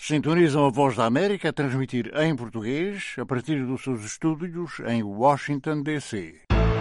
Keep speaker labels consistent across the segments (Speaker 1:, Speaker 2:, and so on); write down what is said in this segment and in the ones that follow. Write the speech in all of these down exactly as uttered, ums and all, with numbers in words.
Speaker 1: Sintonizam a Voz da América a transmitir em português a partir dos seus estúdios em Washington, D C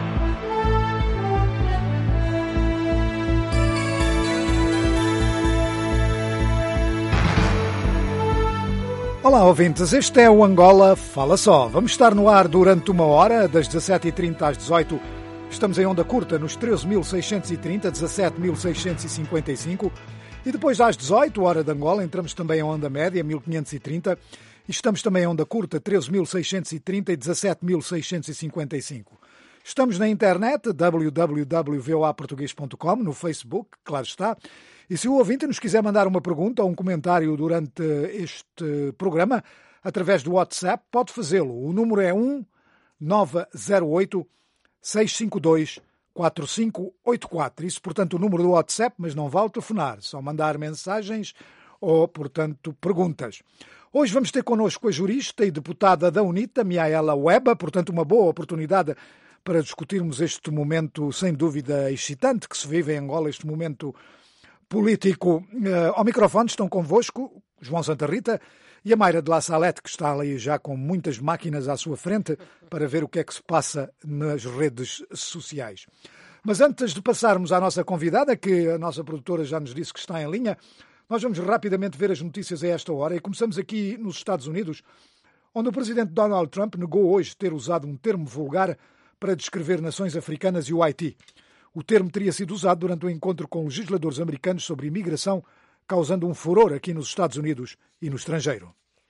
Speaker 2: Olá, ouvintes. Este é o Angola Fala Só. Vamos estar no ar durante uma hora, das dezassete e trinta às dezoito. Estamos em onda curta nos treze mil seiscentos e trinta, dezassete mil seiscentos e cinquenta e cinco. E depois às dezoito, hora de Angola, entramos também em onda média, mil quinhentos e trinta. E estamos também em onda curta, treze mil seiscentos e trinta e dezassete mil seiscentos e cinquenta e cinco. Estamos na internet, w w w ponto v o a português ponto com, no Facebook, claro está. E se o ouvinte nos quiser mandar uma pergunta ou um comentário durante este programa, através do WhatsApp, pode fazê-lo. O número é um nove zero oito, seis cinco dois, quatro cinco oito quatro. Isso, portanto, o número do WhatsApp, mas não vale telefonar, só mandar mensagens ou, portanto, perguntas. Hoje vamos ter connosco a jurista e deputada da UNITA, Miaela Weba, portanto, uma boa oportunidade para discutirmos este momento, sem dúvida, excitante que se vive em Angola, este momento político. Uh, ao microfone estão convosco João Santa Rita e a Mayra de La Salete, que está ali já com muitas máquinas à sua frente para ver o que é que se passa nas redes sociais. Mas antes de passarmos à nossa convidada, que a nossa produtora já nos disse que está em linha, nós vamos rapidamente ver as notícias a esta hora e começamos aqui nos Estados Unidos, onde o presidente Donald Trump negou hoje ter usado um termo vulgar para descrever nações africanas e o Haiti. O termo teria sido usado durante um encontro com legisladores americanos sobre imigração, causando um furor aqui nos Estados Unidos e no estrangeiro.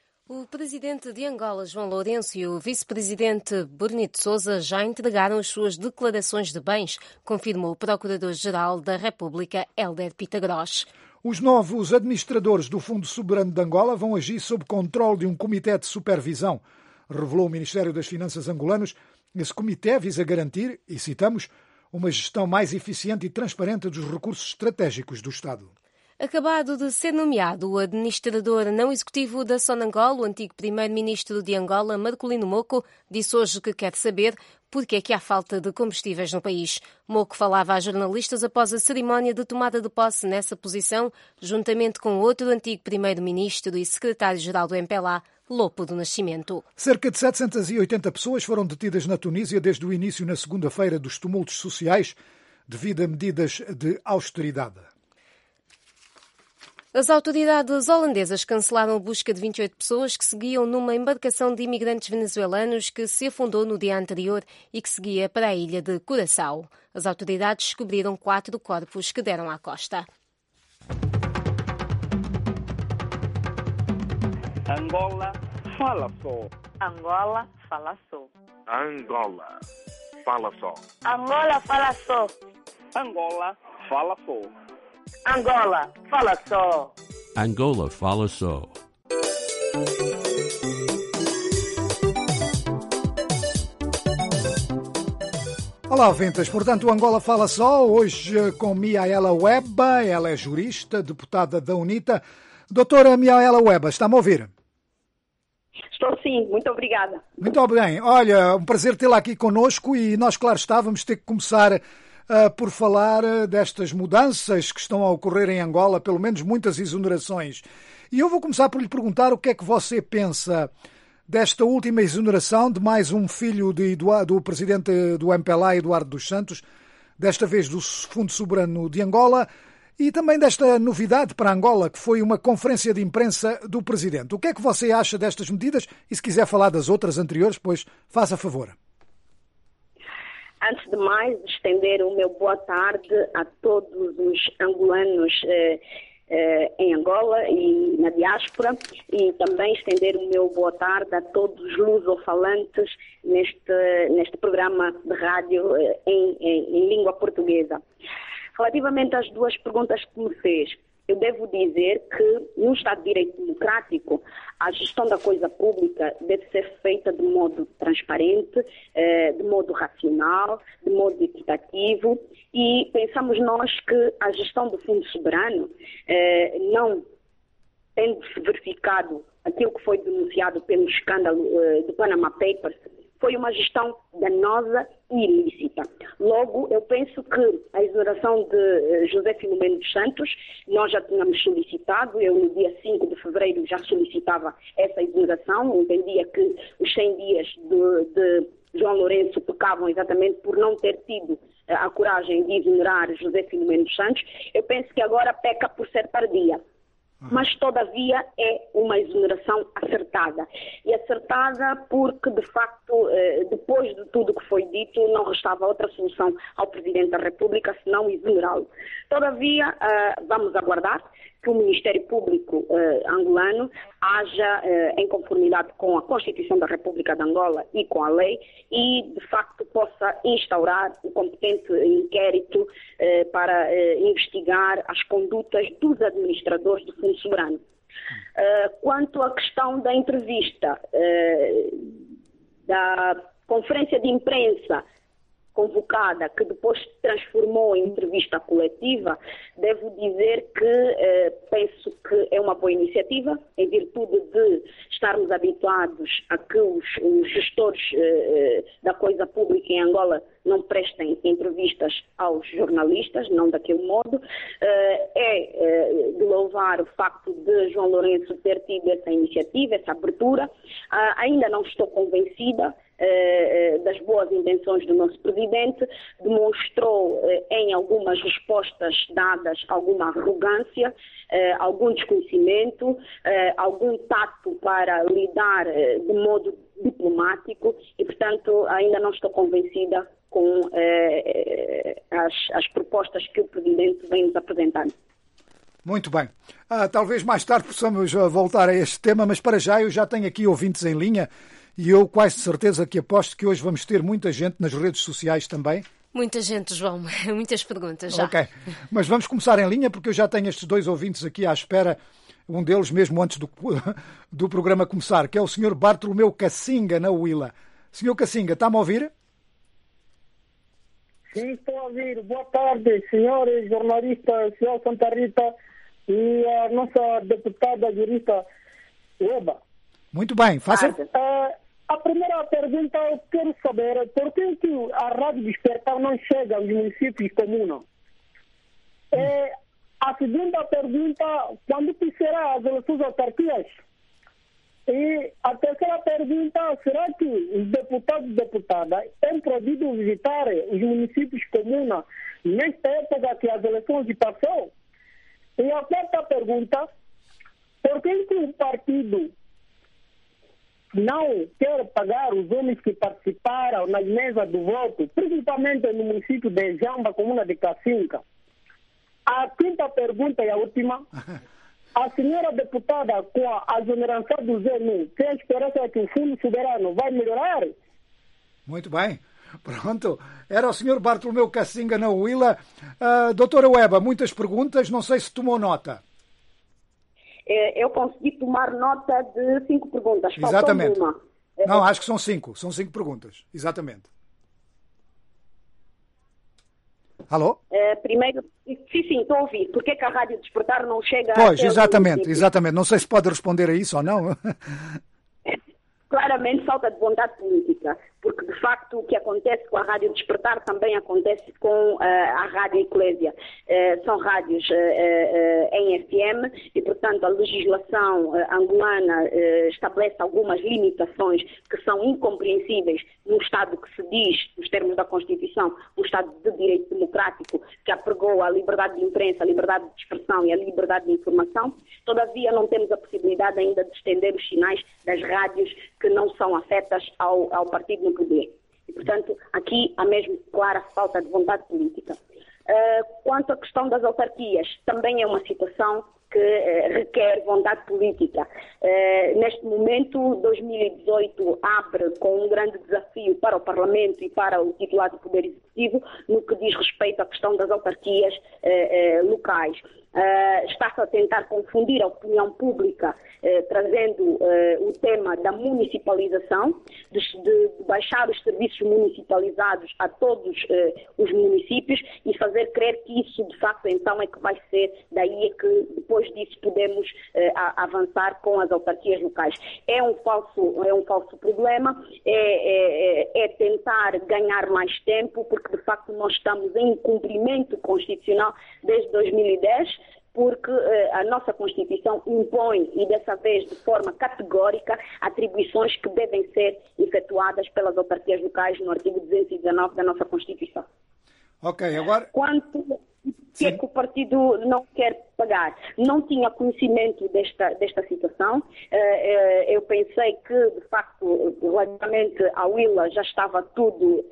Speaker 3: O presidente de Angola, João Lourenço, e o vice-presidente Bonito Sousa já entregaram as suas declarações de bens, confirmou o procurador-geral da República, Hélder Pitagros.
Speaker 2: Os novos administradores do Fundo Soberano de Angola vão agir sob controle de um comitê de supervisão, revelou o Ministério das Finanças angolanos. Esse comitê visa garantir, e citamos, uma gestão mais eficiente e transparente dos recursos estratégicos do Estado.
Speaker 3: Acabado de ser nomeado o administrador não executivo da Sonangol, o antigo primeiro-ministro de Angola, Marcolino Moco, disse hoje que quer saber porque é que há falta de combustíveis no país. Moco falava a jornalistas após a cerimónia de tomada de posse nessa posição, juntamente com outro antigo primeiro-ministro e secretário-geral do M P L A, Lopo do Nascimento.
Speaker 2: Cerca de setecentas e oitenta pessoas foram detidas na Tunísia desde o início na segunda-feira dos tumultos sociais devido a medidas de austeridade.
Speaker 3: As autoridades holandesas cancelaram a busca de vinte e oito pessoas que seguiam numa embarcação de imigrantes venezuelanos que se afundou no dia anterior e que seguia para a ilha de Curaçao. As autoridades descobriram quatro corpos que deram à costa.
Speaker 4: Angola fala só.
Speaker 5: Angola fala só.
Speaker 6: Angola fala só.
Speaker 5: Angola fala só.
Speaker 4: Angola fala só.
Speaker 5: Angola fala só.
Speaker 7: Angola fala só.
Speaker 2: Olá, ouvintes. Portanto, o Angola Fala Só, hoje com Miaela Weba. Ela é jurista, deputada da UNITA. Doutora Miaela Weba, está-me a ouvir?
Speaker 5: Estou sim, muito obrigada.
Speaker 2: Muito bem. Olha, um prazer tê-la aqui connosco e nós, claro está, vamos ter que começar uh, por falar uh, destas mudanças que estão a ocorrer em Angola, pelo menos muitas exonerações. E eu vou começar por lhe perguntar o que é que você pensa desta última exoneração de mais um filho de, do, do presidente do M P L A, Eduardo dos Santos, desta vez do Fundo Soberano de Angola, e também desta novidade para Angola, que foi uma conferência de imprensa do presidente. O que é que você acha destas medidas? E se quiser falar das outras anteriores, pois faça favor.
Speaker 5: Antes de mais, estender o meu boa tarde a todos os angolanos eh, eh, em Angola e na diáspora, e também estender o meu boa tarde a todos os lusofalantes neste, neste programa de rádio eh, em, em, em língua portuguesa. Relativamente às duas perguntas que me fez, eu devo dizer que, num Estado de Direito Democrático, a gestão da coisa pública deve ser feita de modo transparente, de modo racional, de modo equitativo, e pensamos nós que a gestão do Fundo Soberano, não tendo-se verificado aquilo que foi denunciado pelo escândalo do Panama Papers, foi uma gestão danosa e ilícita. Logo, eu penso que a exoneração de José Filomeno dos Santos, nós já tínhamos solicitado, eu no dia cinco de fevereiro fevereiro já solicitava essa exoneração, entendia que os cem dias de, de João Lourenço pecavam exatamente por não ter tido a coragem de exonerar José Filomeno Santos. Eu penso que agora peca por ser tardia. Mas, todavia, é uma exoneração acertada. E acertada porque, de facto, depois de tudo o que foi dito, não restava outra solução ao Presidente da República senão exonerá-lo. Todavia, vamos aguardar que o Ministério Público angolano haja em conformidade com a Constituição da República de Angola e com a lei e, de facto, possa instaurar o competente inquérito para investigar as condutas dos administradores do Fundo Soberano. Quanto à questão da entrevista, da conferência de imprensa convocada, que depois se transformou em entrevista coletiva, devo dizer que eh, penso que é uma boa iniciativa, em virtude de estarmos habituados a que os, os gestores eh, da coisa pública em Angola não prestem entrevistas aos jornalistas, não daquele modo. Eh, é eh, de louvar o facto de João Lourenço ter tido essa iniciativa, essa abertura. Ah, ainda não estou convencida das boas intenções do nosso Presidente, demonstrou em algumas respostas dadas alguma arrogância, algum desconhecimento, algum tato para lidar de modo diplomático e, portanto, ainda não estou convencida com as, as propostas que o Presidente vem nos apresentando.
Speaker 2: Muito bem. Ah, talvez mais tarde possamos voltar a este tema, mas para já eu já tenho aqui ouvintes em linha. E eu quase certeza que aposto que hoje vamos ter muita gente nas redes sociais também.
Speaker 3: Muita gente, João. Muitas perguntas já.
Speaker 2: Ok. Mas vamos começar em linha porque eu já tenho estes dois ouvintes aqui à espera. Um deles mesmo antes do, do programa começar, que é o senhor Bartolomeu Cassinga, na Huila. senhor Cassinga, está-me a ouvir?
Speaker 8: Sim, estou a ouvir. Boa tarde, senhores jornalistas, senhor Santa Rita e a nossa deputada jurista Ueba.
Speaker 2: Muito bem, faça...
Speaker 8: Uh, a primeira pergunta eu quero saber por que, que a Rádio Despertar não chega aos municípios comuns? É, a segunda pergunta, quando que será as eleições autarquias? E a terceira pergunta, será que os deputados e deputadas têm proibido visitar os municípios comuns nesta época que as eleições passou? E a quarta pergunta, por que, que o partido não quer pagar os homens que participaram nas mesas do voto, principalmente no município de Jamba, comuna de Cassinga? A quinta pergunta e a última. A senhora deputada, com a exoneração do Z N U, tem a esperança que o Fundo Soberano vai melhorar?
Speaker 2: Muito bem. Pronto. Era o senhor Bartolomeu Cassinga, na Huila. Uh, doutora Ueba, muitas perguntas. Não sei se tomou nota.
Speaker 5: Eu consegui tomar nota de cinco perguntas.
Speaker 2: Exatamente.
Speaker 5: Uma.
Speaker 2: Não, acho que são cinco. São cinco perguntas. Exatamente. Alô?
Speaker 5: Uh, primeiro, sim, sim, estou a ouvir. Por que que a Rádio Despertar não chega...
Speaker 2: Pois, exatamente, exatamente. Não sei se pode responder a isso ou não.
Speaker 5: Claramente falta de vontade política, porque de facto o que acontece com a Rádio Despertar também acontece com uh, a Rádio Eclésia. Uh, são rádios uh, uh, em F M e, portanto, a legislação uh, angolana uh, estabelece algumas limitações que são incompreensíveis num Estado que se diz, nos termos da Constituição, um Estado de direito democrático que apregou a liberdade de imprensa, a liberdade de expressão e a liberdade de informação. Todavia, não temos a possibilidade ainda de estender os sinais das rádios que não são afetas ao, ao partido no poder. E, portanto, aqui há mesmo clara falta de vontade política. Uh, quanto à questão das autarquias, também é uma situação que uh, requer vontade política. Uh, neste momento, dois mil e dezoito abre com um grande desafio para o Parlamento e para o titular do Poder Executivo no que diz respeito à questão das autarquias uh, uh, locais. Uh, está-se a tentar confundir a opinião pública, uh, trazendo uh, o tema da municipalização, de, de, de baixar os serviços municipalizados a todos uh, os municípios e fazer crer que isso, de facto, então é que vai ser, daí é que depois disso podemos uh, a, avançar com as autarquias locais. É um falso, é um falso problema, é, é, é tentar ganhar mais tempo, porque de facto nós estamos em cumprimento constitucional desde dois mil e dez, porque uh, a nossa Constituição impõe, e dessa vez de forma categórica, atribuições que devem ser efetuadas pelas autarquias locais no artigo duzentos e dezanove da nossa Constituição.
Speaker 2: Ok, agora...
Speaker 5: Quanto que é que o partido não quer pagar? Não tinha conhecimento desta, desta situação. Eu pensei que, de facto, relativamente ao I L A já estava tudo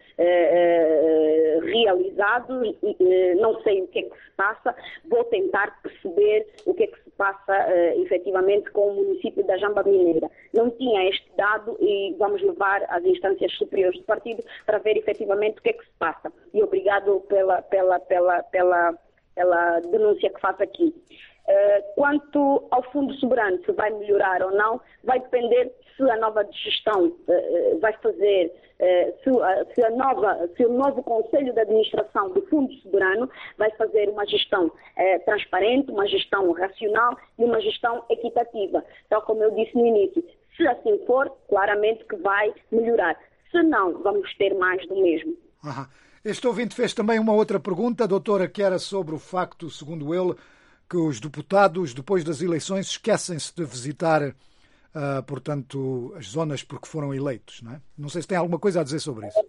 Speaker 5: realizado. Não sei o que é que se passa. Vou tentar perceber o que é que se passa efetivamente com o município da Jamba Mineira. Não tinha este dado e vamos levar às instâncias superiores do partido para ver efetivamente o que é que se passa. E obrigado pela, pela, pela, pela pela denúncia que faço aqui. Uh, quanto ao Fundo Soberano, se vai melhorar ou não, vai depender se a nova gestão uh, vai fazer, uh, se, uh, se, a nova, se o novo Conselho de Administração do Fundo Soberano vai fazer uma gestão uh, transparente, uma gestão racional e uma gestão equitativa. Tal como eu disse no início, se assim for, claramente que vai melhorar. Se não, vamos ter mais do mesmo.
Speaker 2: Aham. Este ouvinte fez também uma outra pergunta, doutora, que era sobre o facto, segundo ele, que os deputados, depois das eleições, esquecem-se de visitar, uh, portanto, as zonas porque foram eleitos, não é? Não sei se tem alguma coisa a dizer sobre isso.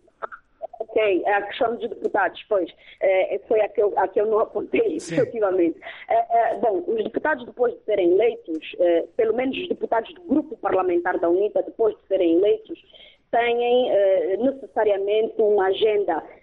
Speaker 5: Ok, a questão dos deputados, pois, uh, foi a que, eu, a que eu não apontei, Sim. efetivamente. Uh, uh, bom, os deputados, depois de serem eleitos, uh, pelo menos os deputados do grupo parlamentar da UNITA, depois de serem eleitos, têm uh, necessariamente uma agenda uh,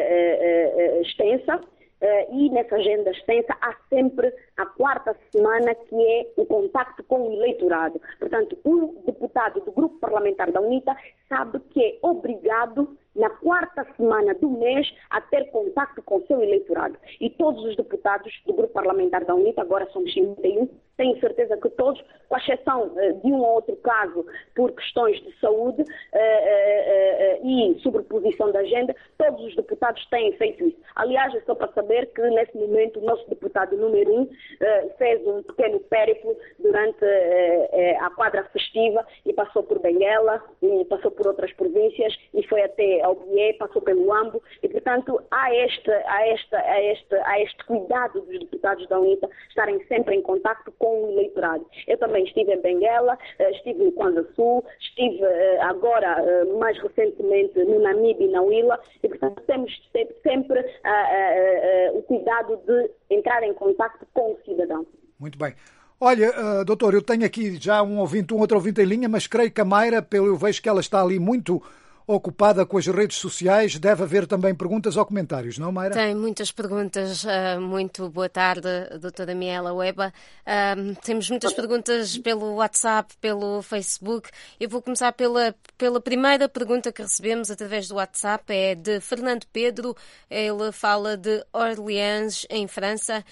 Speaker 5: uh, uh, extensa uh, e nessa agenda extensa há sempre a quarta semana que é o contacto com o eleitorado. Portanto, o deputado do grupo parlamentar da UNITA sabe que é obrigado na quarta semana do mês a ter contacto com o seu eleitorado. E todos os deputados do grupo parlamentar da UNITA, agora somos cinquenta e um, tenho certeza que todos, com exceção uh, de um ou outro caso por questões de saúde uh, uh, uh, e sobreposição da agenda, todos os deputados têm feito isso. Aliás, é só para saber que nesse momento o nosso deputado número um uh, fez um pequeno périplo durante uh, uh, a quadra festiva e passou por Benguela, e passou por outras províncias e foi até ao Bié, passou pelo Ambo e, portanto, há este, há, este, há, este, há este cuidado dos deputados da UNITA estarem sempre em contacto com o eleitorado. Eu também estive em Benguela, estive no Kwanza Sul, estive agora, mais recentemente, no Namibe e na Huila, e, portanto, temos sempre uh, uh, uh, o cuidado de entrar em contacto com o cidadão.
Speaker 2: Muito bem. Olha, uh, doutor, eu tenho aqui já um ouvinte, um outro ouvinte em linha, mas creio que a Mayra, pelo eu vejo que ela está ali muito ocupada com as redes sociais, deve haver também perguntas ou comentários, não, Mayra?
Speaker 3: Tem muitas perguntas. Muito boa tarde, doutora Miela Weba. Temos muitas perguntas pelo WhatsApp, pelo Facebook. Eu vou começar pela, pela primeira pergunta que recebemos através do WhatsApp, é de Fernando Pedro. Ele fala de Orléans, em França,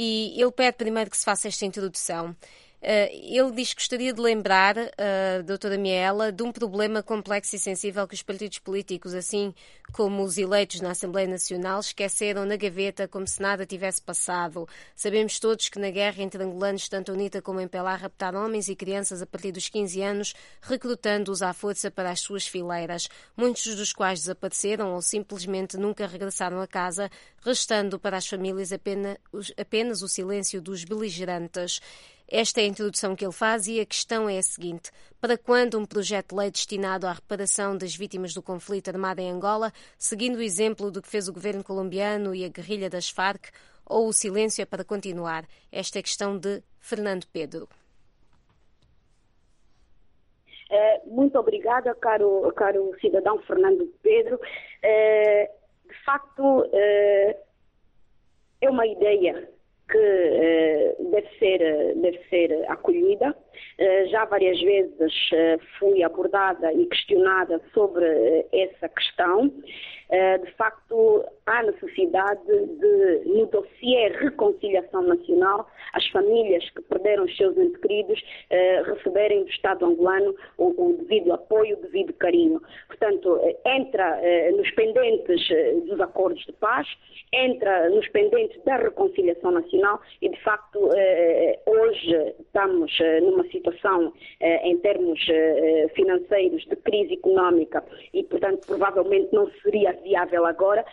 Speaker 3: e ele pede primeiro que se faça esta introdução. Uh, ele diz que gostaria de lembrar, uh, doutora Miela, de um problema complexo e sensível que os partidos políticos, assim como os eleitos na Assembleia Nacional, esqueceram na gaveta como se nada tivesse passado. Sabemos todos que na guerra entre angolanos, tanto a UNITA como a M P L A, raptaram homens e crianças a partir dos quinze anos, recrutando-os à força para as suas fileiras, muitos dos quais desapareceram ou simplesmente nunca regressaram a casa, restando para as famílias apenas, apenas o silêncio dos beligerantes. Esta é a introdução que ele faz e a questão é a seguinte: para quando um projeto de lei destinado à reparação das vítimas do conflito armado em Angola, seguindo o exemplo do que fez o governo colombiano e a guerrilha das Farc, ou o silêncio é para continuar? Esta é a questão de Fernando Pedro.
Speaker 5: É, muito obrigada, caro, caro cidadão Fernando Pedro. É, de facto, é, é uma ideia que uh, deve ser, uh, deve ser acolhida. Uh, já várias vezes uh, fui abordada e questionada sobre uh, essa questão. Uh, de facto, há necessidade de, no dossiê Reconciliação Nacional, as famílias que perderam os seus entes queridos uh, receberem do Estado angolano o, o devido apoio, o devido carinho. Portanto, uh, entra uh, nos pendentes uh, dos acordos de paz, entra nos pendentes da Reconciliação Nacional e, de facto, uh, hoje estamos uh, numa situação uh, em termos uh, financeiros de crise económica e, portanto, provavelmente não seria viável agora, mas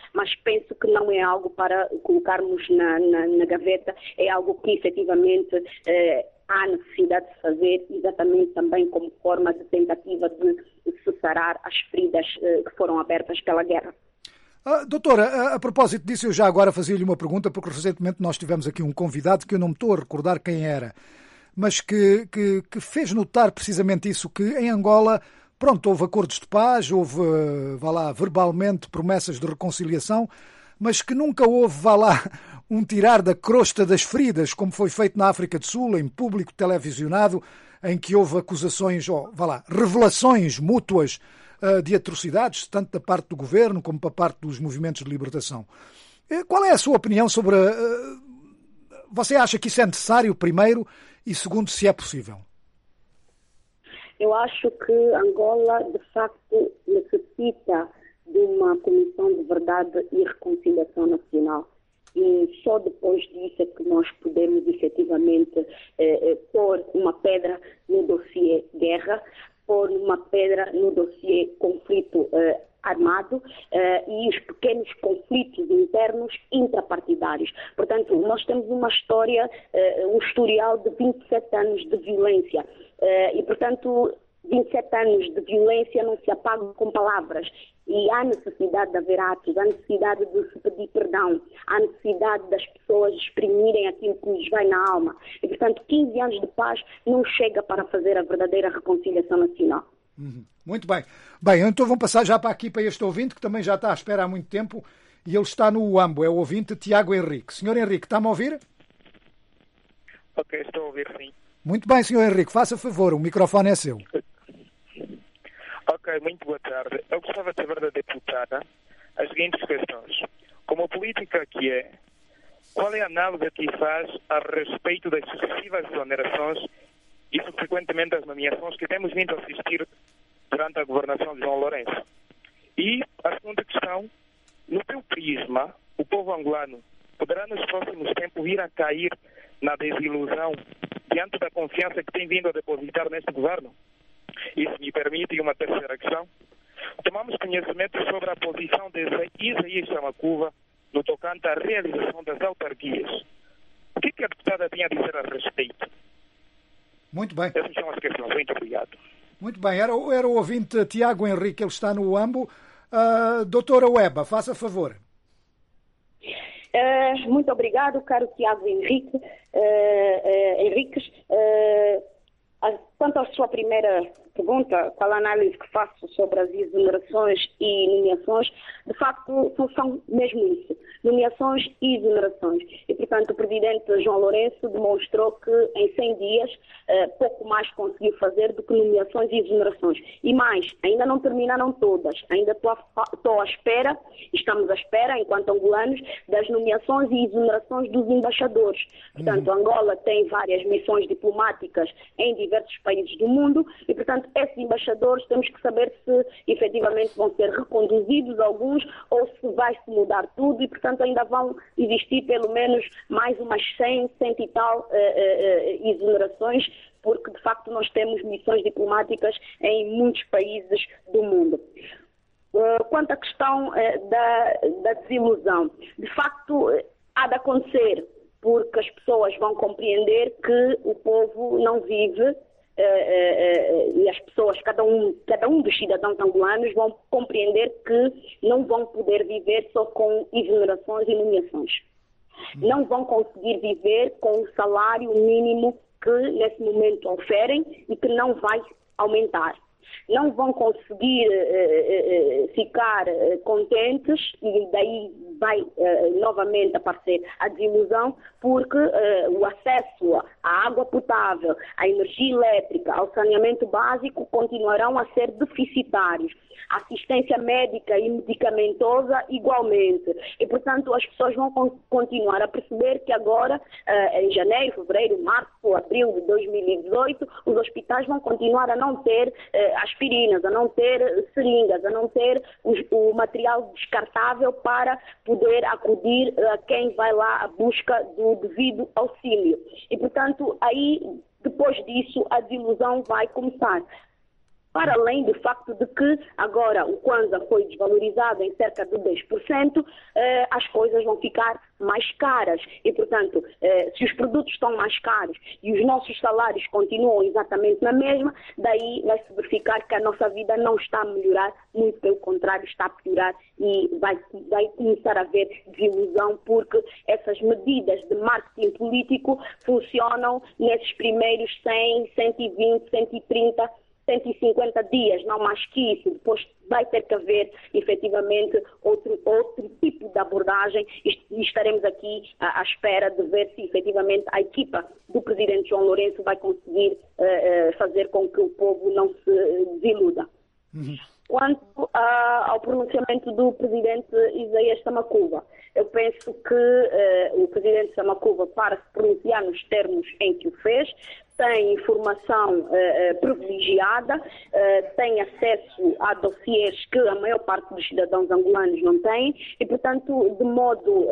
Speaker 5: penso que não é algo para colocarmos na, na, na gaveta, é algo que efetivamente eh, há necessidade de fazer, exatamente também como forma de tentativa de cessar as feridas eh, que foram abertas pela guerra.
Speaker 2: Ah, doutora, a, a propósito disso, eu já agora fazia-lhe uma pergunta, porque recentemente nós tivemos aqui um convidado que eu não me estou a recordar quem era, mas que, que, que fez notar precisamente isso, que em Angola, pronto, houve acordos de paz, houve, vá lá, verbalmente promessas de reconciliação, mas que nunca houve, vá lá, um tirar da crosta das feridas, como foi feito na África do Sul, em público televisionado, em que houve acusações, ou, vá lá, revelações mútuas uh, de atrocidades, tanto da parte do governo como da parte dos movimentos de libertação. Qual é a sua opinião sobre... A, uh, você acha que isso é necessário, primeiro, e segundo, se é possível?
Speaker 5: Eu acho que Angola, de facto, necessita de uma comissão de verdade e reconciliação nacional. E só depois disso é que nós podemos efetivamente eh, pôr uma pedra no dossiê guerra, pôr uma pedra no dossiê conflito eh, armado eh, e os pequenos conflitos internos intrapartidários. Portanto, nós temos uma história, eh, um historial de vinte e sete anos de violência eh, e, portanto, vinte e sete anos de violência não se apagam com palavras. E há necessidade de haver atos, há necessidade de se pedir perdão, há necessidade das pessoas exprimirem aquilo que lhes vai na alma. E, portanto, quinze anos de paz não chega para fazer a verdadeira reconciliação nacional.
Speaker 2: Uhum. Muito bem. Bem, então vamos passar já para aqui, para este ouvinte, que também já está à espera há muito tempo, e ele está no UAMBO, é o ouvinte Tiago Henrique. Senhor Henrique, está-me a ouvir?
Speaker 9: Ok, estou a ouvir, sim.
Speaker 2: Muito bem, senhor Henrique, faça favor, o microfone é seu.
Speaker 9: Ok, muito boa tarde. Eu gostava de saber da deputada as seguintes questões. Como política que é, qual é a análise que faz a respeito das sucessivas exonerações e, subsequentemente, as nomeações que temos vindo a assistir durante a governação de João Lourenço? E a segunda questão, no teu prisma, o povo angolano poderá nos próximos tempos vir a cair na desilusão diante da confiança que tem vindo a depositar neste governo? E se me permite uma terceira questão, tomamos conhecimento sobre a posição de Isaías Chamacuva no tocante à realização das autarquias. O que, que a deputada tem a dizer a respeito?
Speaker 2: Muito bem.
Speaker 9: Essas são as questões. Muito obrigado.
Speaker 2: Muito bem. Era, era o ouvinte Tiago Henrique, ele está no UAMBO. Uh, doutora Weba, faça favor.
Speaker 5: Uh, muito obrigado, caro Tiago Henrique. Uh, uh, Henriques. Uh, quanto à sua primeira pergunta, qual a análise que faço sobre as exonerações e nomeações, de facto são, são mesmo isso, nomeações e exonerações. E, portanto, o presidente João Lourenço demonstrou que em cem dias eh, pouco mais conseguiu fazer do que nomeações e exonerações. E mais, ainda não terminaram todas, ainda estou à espera, estamos à espera, enquanto angolanos, das nomeações e exonerações dos embaixadores. Portanto, uhum. Angola tem várias missões diplomáticas em diversos países do mundo e, portanto, esses embaixadores temos que saber se efetivamente vão ser reconduzidos alguns ou se vai-se mudar tudo e, portanto, ainda vão existir pelo menos mais umas cem, cento e tal uh, uh, exonerações, porque de facto nós temos missões diplomáticas em muitos países do mundo. Uh, quanto à questão uh, da, da desilusão, de facto uh, há de acontecer, porque as pessoas vão compreender que o povo não vive Uh, uh, uh, e as pessoas, cada um, cada um dos cidadãos angolanos vão compreender que não vão poder viver só com exonerações e nomeações. Hum. Não vão conseguir viver com o salário mínimo que nesse momento oferem e que não vai aumentar. Não vão conseguir uh, uh, ficar uh, contentes e daí vai uh, novamente aparecer a desilusão porque uh, o acesso à água potável, à energia elétrica, ao saneamento básico continuarão a ser deficitários. A assistência médica e medicamentosa igualmente. E, portanto, as pessoas vão continuar a perceber que agora, uh, em janeiro, fevereiro, março, abril de dois mil e dezoito, os hospitais vão continuar a não ter uh, aspirinas, a não ter seringas, a não ter o, o material descartável para poder acudir a quem vai lá à busca do devido auxílio. E, portanto, aí, depois disso, a desilusão vai começar. para além do facto de que agora o Kwanza foi desvalorizado em cerca de dez por cento, eh, as coisas vão ficar mais caras. E, portanto, eh, se os produtos estão mais caros e os nossos salários continuam exatamente na mesma, daí vai-se verificar que a nossa vida não está a melhorar, muito pelo contrário, está a piorar e vai, vai começar a haver desilusão, porque essas medidas de marketing político funcionam nesses primeiros cem, cento e vinte, cento e trinta, cento e cinquenta dias, não mais que isso. Depois vai ter que haver, efetivamente, outro, outro tipo de abordagem e estaremos aqui à, à espera de ver se, efetivamente, a equipa do presidente João Lourenço vai conseguir uh, uh, fazer com que o povo não se desiluda. Uhum. Quanto uh, ao pronunciamento do presidente Isaías Samakuva, eu penso que uh, o presidente Samakuva, para se pronunciar nos termos em que o fez, tem informação uh, privilegiada, uh, tem acesso a dossiês que a maior parte dos cidadãos angolanos não têm e, portanto, de modo uh,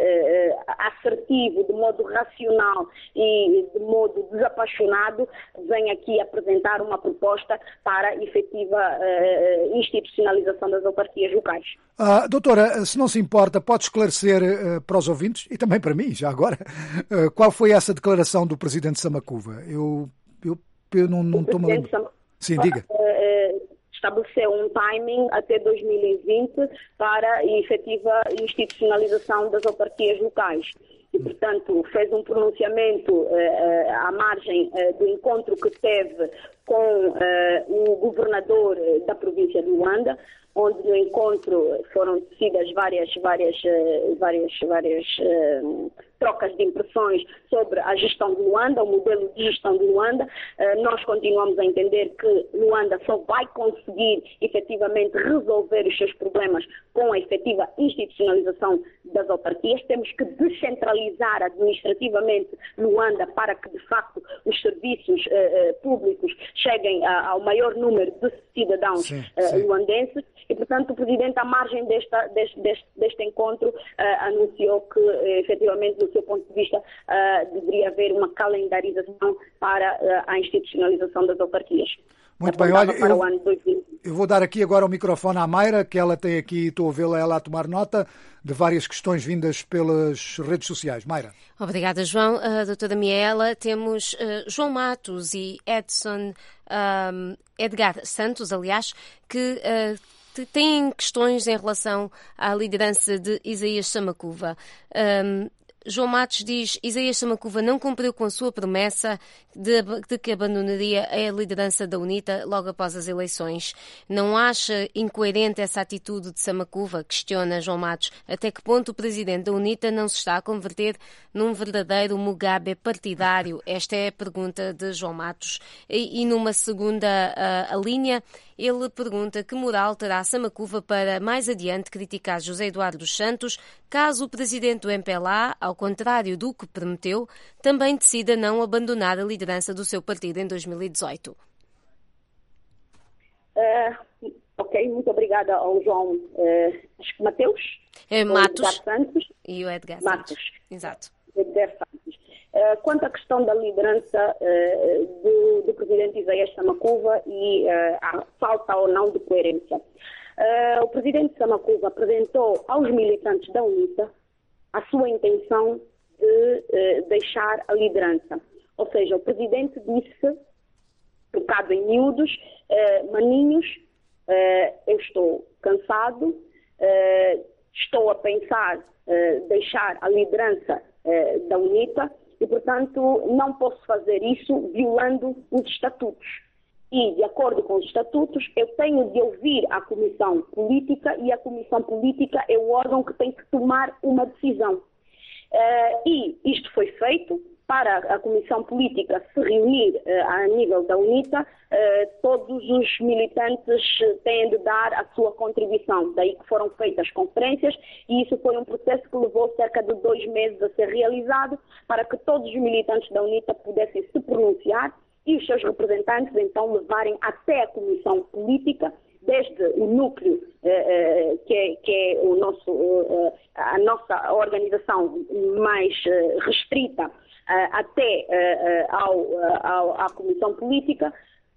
Speaker 5: uh, assertivo, de modo racional e de modo desapaixonado, vem aqui apresentar uma proposta para a efetiva uh, institucionalização das autarquias locais.
Speaker 2: Ah, doutora, se não se importa, pode esclarecer uh, para os ouvintes e também para mim, já agora, uh, qual foi essa declaração do presidente Samakuva? Eu, eu, eu não, não estou...
Speaker 5: Sam...
Speaker 2: Sim, diga.
Speaker 5: Uh, estabeleceu um timing até dois mil e vinte para a efetiva institucionalização das autarquias locais. E, portanto, fez um pronunciamento uh, uh, à margem uh, do encontro que teve com uh, o governador da província de Luanda, onde no encontro foram tecidas várias, várias, uh, várias, várias uh, trocas de impressões sobre a gestão de Luanda, o modelo de gestão de Luanda. Uh, nós continuamos a entender que Luanda só vai conseguir efetivamente resolver os seus problemas com a efetiva institucionalização das autarquias. Temos que descentralizar administrativamente Luanda para que, de facto, os serviços uh, públicos cheguem a, ao maior número de cidadãos sim, uh, sim. luandenses. E, portanto, o Presidente, à margem desta, deste, deste, deste encontro, uh, anunciou que, uh, efetivamente, do seu ponto de vista, uh, deveria haver uma calendarização para uh, a institucionalização das autarquias.
Speaker 2: Muito bem, olha, eu, eu vou dar aqui agora o microfone à Mayra, que ela tem aqui, estou a vê-la ela a tomar nota de várias questões vindas pelas redes sociais. Mayra.
Speaker 3: Obrigada, João. Uh, doutora Miela, temos uh, João Matos e Edson, um, Edgar Santos, aliás, que uh, têm questões em relação à liderança de Isaías Samakuva. Um, João Matos diz: Isaías Samakuva não cumpriu com a sua promessa de, de que abandonaria a liderança da UNITA logo após as eleições. Não acha incoerente essa atitude de Samakuva? Questiona João Matos. Até que ponto o presidente da UNITA não se está a converter num verdadeiro Mugabe partidário? Esta é a pergunta de João Matos. E, e numa segunda uh, a linha, ele pergunta que moral terá Samakuva para mais adiante criticar José Eduardo dos Santos, caso o presidente do M P L A, ao contrário do que prometeu, também decida não abandonar a liderança do seu partido em dois mil e dezoito.
Speaker 5: Uh, ok, muito obrigada ao João uh, Mateus,
Speaker 3: é, Matos
Speaker 5: Edgar Santos
Speaker 3: e o Edgar
Speaker 5: Matos.
Speaker 3: Santos. Exato.
Speaker 5: Edgar Santos. Uh, quanto à questão da liderança uh, do, do presidente Isaías Samakuva e uh, a falta ou não de coerência. Uh, o presidente Samakuva apresentou aos militantes da UNITA a sua intenção de uh, deixar a liderança. Ou seja, o presidente disse, trocado em miúdos, uh, maninhos, uh, eu estou cansado, uh, estou a pensar uh, deixar a liderança uh, da UNITA e, portanto, não posso fazer isso violando os estatutos. E, de acordo com os estatutos, eu tenho de ouvir a Comissão Política e a Comissão Política é o órgão que tem que tomar uma decisão. Uh, e isto foi feito para a Comissão Política se reunir uh, a nível da UNITA, uh, todos os militantes têm de dar a sua contribuição. Daí que foram feitas conferências e isso foi um processo que levou cerca de dois meses a ser realizado para que todos os militantes da UNITA pudessem se pronunciar e os seus representantes então levarem até a Comissão Política, desde o núcleo eh, eh, que, é, que é o nosso, eh, a nossa organização mais eh, restrita, eh, até eh, ao, ao, à Comissão Política,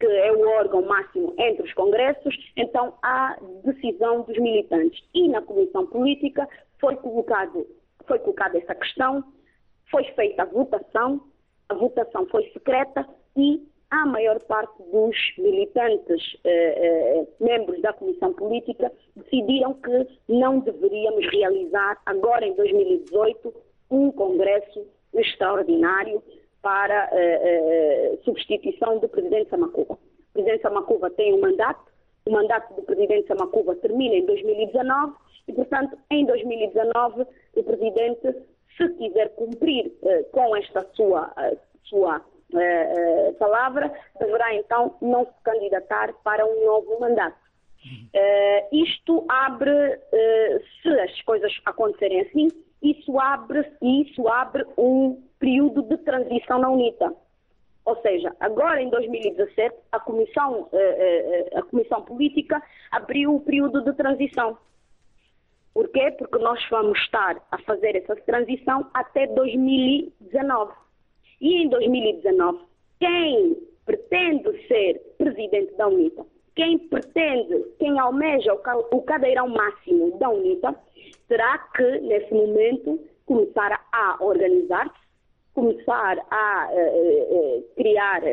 Speaker 5: que é o órgão máximo entre os congressos, então há decisão dos militantes. E na comissão política foi colocado, foi colocada essa questão, foi feita a votação, a votação foi secreta e a maior parte dos militantes, eh, eh, membros da comissão política, decidiram que não deveríamos realizar agora em dois mil e dezoito um congresso extraordinário para eh, eh, substituição do presidente Samakuva. O presidente Samakuva tem um mandato, o mandato do presidente Samakuva termina em dois mil e dezanove e, portanto, em dois mil e dezanove, o presidente, se quiser cumprir eh, com esta sua, eh, sua eh, eh, palavra, deverá então não se candidatar para um novo mandato. Eh, isto abre, eh, se as coisas acontecerem assim, isso abre, isso abre um período de transição na UNITA. Ou seja, agora em dois mil e dezassete, a Comissão, eh, eh, a Comissão Política abriu o período de transição. Por quê? Porque nós vamos estar a fazer essa transição até dois mil e dezanove. E em dois mil e dezanove, quem pretende ser presidente da UNITA, quem pretende, quem almeja o cadeirão máximo da UNITA, terá que, nesse momento, começar a organizar-se, começar a uh, uh, criar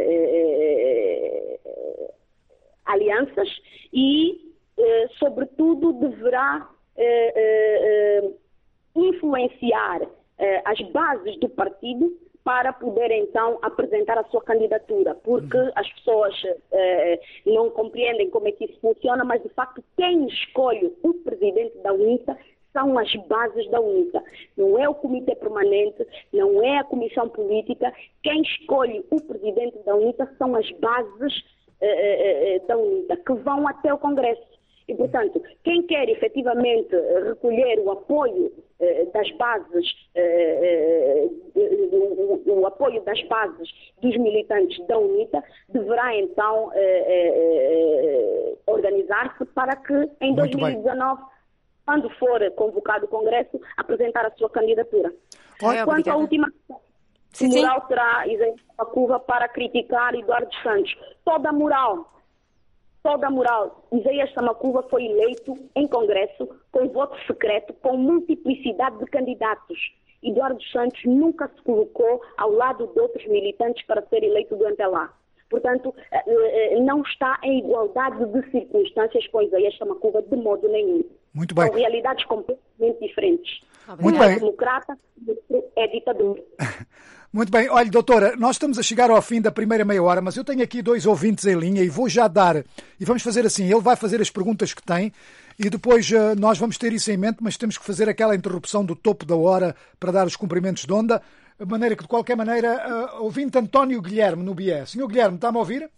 Speaker 5: uh, uh, alianças e, uh, sobretudo, deverá uh, uh, influenciar uh, as bases do partido para poder, então, apresentar a sua candidatura, porque as pessoas eh, não compreendem como é que isso funciona, mas, de facto, quem escolhe o presidente da UNITA são as bases da UNITA. Não é o comitê permanente, não é a comissão política. Quem escolhe o presidente da UNITA são as bases eh, eh, da UNITA, que vão até o Congresso. E, portanto, quem quer efetivamente recolher o apoio eh, das bases, eh, eh, o, o apoio das bases dos militantes da UNITA, deverá então eh, eh, organizar-se para que em dois mil e dezanove, quando for convocado o Congresso, apresentar a sua candidatura.
Speaker 3: Oi,
Speaker 5: Quanto à última questão,
Speaker 3: sim,
Speaker 5: que moral terá Isaías Samakuva para criticar Eduardo Santos? Toda a moral. Toda a moral. Isaías Samakuva foi eleito em Congresso com voto secreto, com multiplicidade de candidatos. Eduardo Santos nunca se colocou ao lado de outros militantes para ser eleito do M P L A. Portanto, não está em igualdade de circunstâncias com Isaías Samakuva de modo nenhum.
Speaker 2: Muito bem.
Speaker 5: São realidades completamente diferentes.
Speaker 2: Muito
Speaker 5: um é
Speaker 2: bem.
Speaker 5: democrata, outro é ditador.
Speaker 2: Muito bem. Olha, doutora, nós estamos a chegar ao fim da primeira meia hora, mas eu tenho aqui dois ouvintes em linha e vou já dar, e vamos fazer assim, ele vai fazer as perguntas que tem e depois uh, nós vamos ter isso em mente, mas temos que fazer aquela interrupção do topo da hora para dar os cumprimentos de onda, de maneira que, de qualquer maneira, uh, ouvinte António Guilherme no B I E. Senhor Guilherme, está-me a ouvir?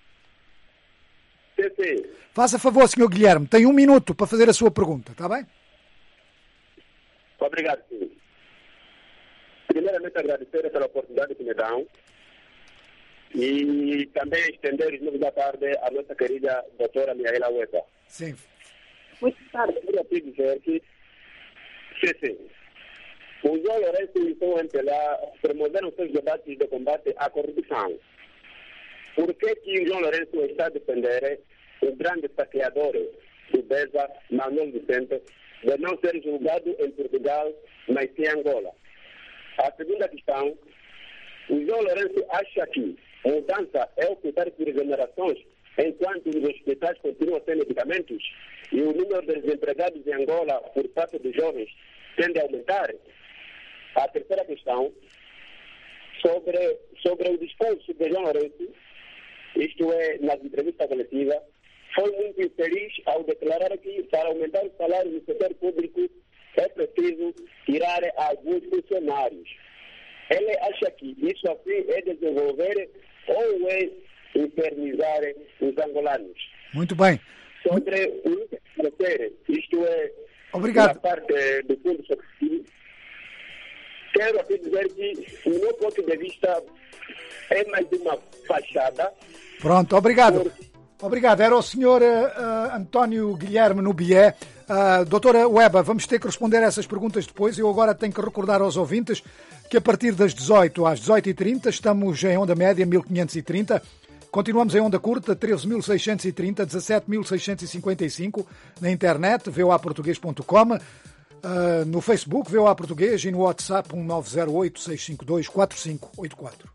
Speaker 10: Sim, sim.
Speaker 2: Faça favor, senhor Guilherme, tem um minuto para fazer a sua pergunta, está bem?
Speaker 10: Obrigado, senhor. Primeiramente, agradecer pela oportunidade que me dão e também estender os nomes da tarde à nossa querida doutora Miaela Ueta.
Speaker 2: Sim.
Speaker 5: Muito tarde.
Speaker 10: Eu queria dizer que, sim, sim, o João Lourenço e o M P L A promoveram seus debates de combate à corrupção. Por que que o João Lourenço está a defender o grande saqueador do BESA, Manuel Vicente, de não ser julgado em Portugal, mas sim em Angola? A segunda questão, o João Lourenço acha que mudança é optar por generações enquanto os hospitais continuam sem medicamentos e o número de desempregados em Angola por parte dos jovens tende a aumentar? A terceira questão, sobre, sobre o discurso de João Lourenço, isto é, na entrevista coletiva, foi muito infeliz ao declarar que para aumentar o salário no setor público é preciso tirar alguns funcionários. Ele acha que isso assim é desenvolver ou é infernizar os angolanos?
Speaker 2: Muito bem.
Speaker 10: Sobre o isto é,
Speaker 2: obrigado.
Speaker 10: Na parte do fundo social, quero aqui dizer que, no meu ponto de vista, é mais uma fachada.
Speaker 2: Pronto, obrigado. Por... Obrigado. Era o senhor uh, António Guilherme no B I E. Uh, doutora Weba, vamos ter que responder a essas perguntas depois. Eu agora tenho que recordar aos ouvintes que a partir das dezoito às dezoito e trinta estamos em onda média mil quinhentos e trinta Continuamos em onda curta, treze mil seiscentos e trinta, dezassete mil seiscentos e cinquenta e cinco, na internet, v o a português ponto com, uh, no Facebook, V O A Português, e no WhatsApp um nove zero oito, seis cinco dois, quatro cinco oito quatro.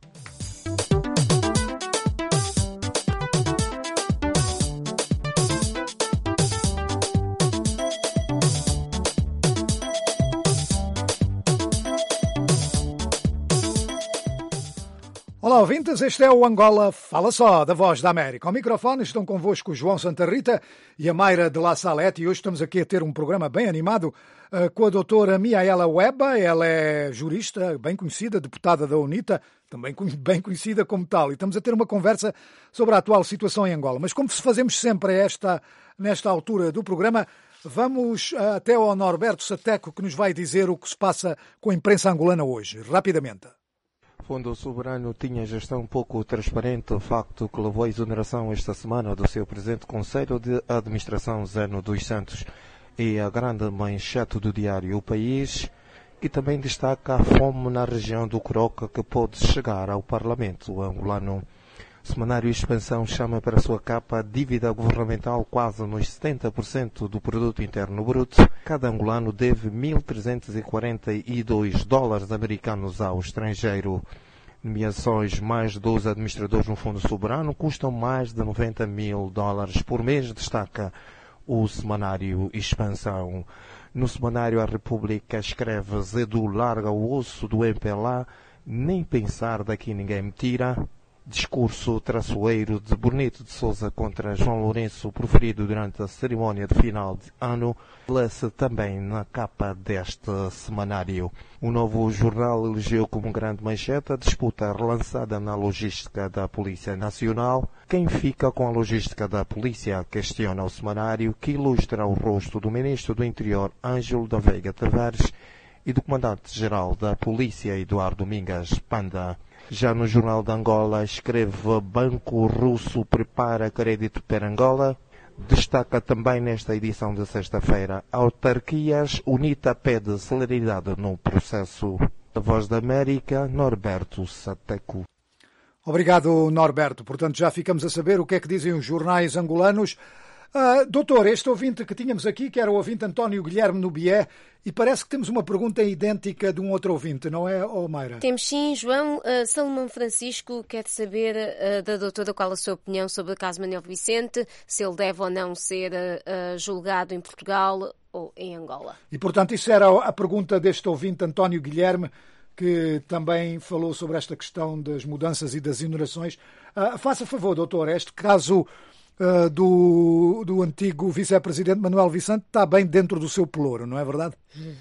Speaker 2: Olá, ouvintes, este é o Angola Fala Só, da Voz da América. Ao microfone estão convosco o João Santa Rita e a Mayra de La Salete, e hoje estamos aqui a ter um programa bem animado uh, com a doutora Miaela Weba. Ela é jurista, bem conhecida, deputada da UNITA, também bem conhecida como tal, e estamos a ter uma conversa sobre a atual situação em Angola. Mas como fazemos sempre esta, nesta altura do programa, vamos uh, até ao Norberto Sateco, que nos vai dizer o que se passa com a imprensa angolana hoje, rapidamente.
Speaker 11: O Fundo Soberano tinha gestão pouco transparente, facto que levou à exoneração esta semana do seu presidente Conselho de Administração, Zeno dos Santos. E a grande manchete do diário O País, que também destaca a fome na região do Coroca que pode chegar ao Parlamento angolano. O semanário Expansão chama para a sua capa a dívida governamental quase nos setenta por cento do produto interno bruto. Cada angolano deve mil trezentos e quarenta e dois dólares americanos ao estrangeiro. Nomeações mais doze administradores no Fundo Soberano custam mais de noventa mil dólares por mês, destaca o semanário Expansão. No semanário A República escreve: Zedu larga o osso do M P L A, nem pensar daqui ninguém me tira. Discurso traçoeiro de Bonito de Sousa contra João Lourenço, proferido durante a cerimónia de final de ano, lê-se também na capa deste semanário. O Novo Jornal elegeu como grande manchete a disputa relançada na logística da Polícia Nacional. Quem fica com a logística da Polícia? Questiona o semanário, que ilustra o rosto do Ministro do Interior, Ângelo da Veiga Tavares, e do Comandante-Geral da Polícia, Eduardo Mingas Panda. Já no Jornal de Angola escreve: Banco Russo prepara crédito para Angola. Destaca também nesta edição de sexta-feira: autarquias, UNITA pede celeridade no processo. A Voz da América, Norberto Sateco.
Speaker 2: Obrigado, Norberto. Portanto, já ficamos a saber o que é que dizem os jornais angolanos. Uh, doutor, este ouvinte que tínhamos aqui, que era o ouvinte António Guilherme Nubié, e parece que temos uma pergunta idêntica de um outro ouvinte, não é, oh, Mayra?
Speaker 3: Temos sim, João. Uh, Salomão Francisco quer saber uh, da doutora qual a sua opinião sobre o caso Manuel Vicente, se ele deve ou não ser uh, julgado em Portugal ou em Angola.
Speaker 2: E, portanto, isso era a pergunta deste ouvinte António Guilherme, que também falou sobre esta questão das mudanças e das exonerações. Uh, faça favor, doutor, este caso Uh, do, do antigo vice-presidente Manuel Vicente está bem dentro do seu pelouro, não é verdade?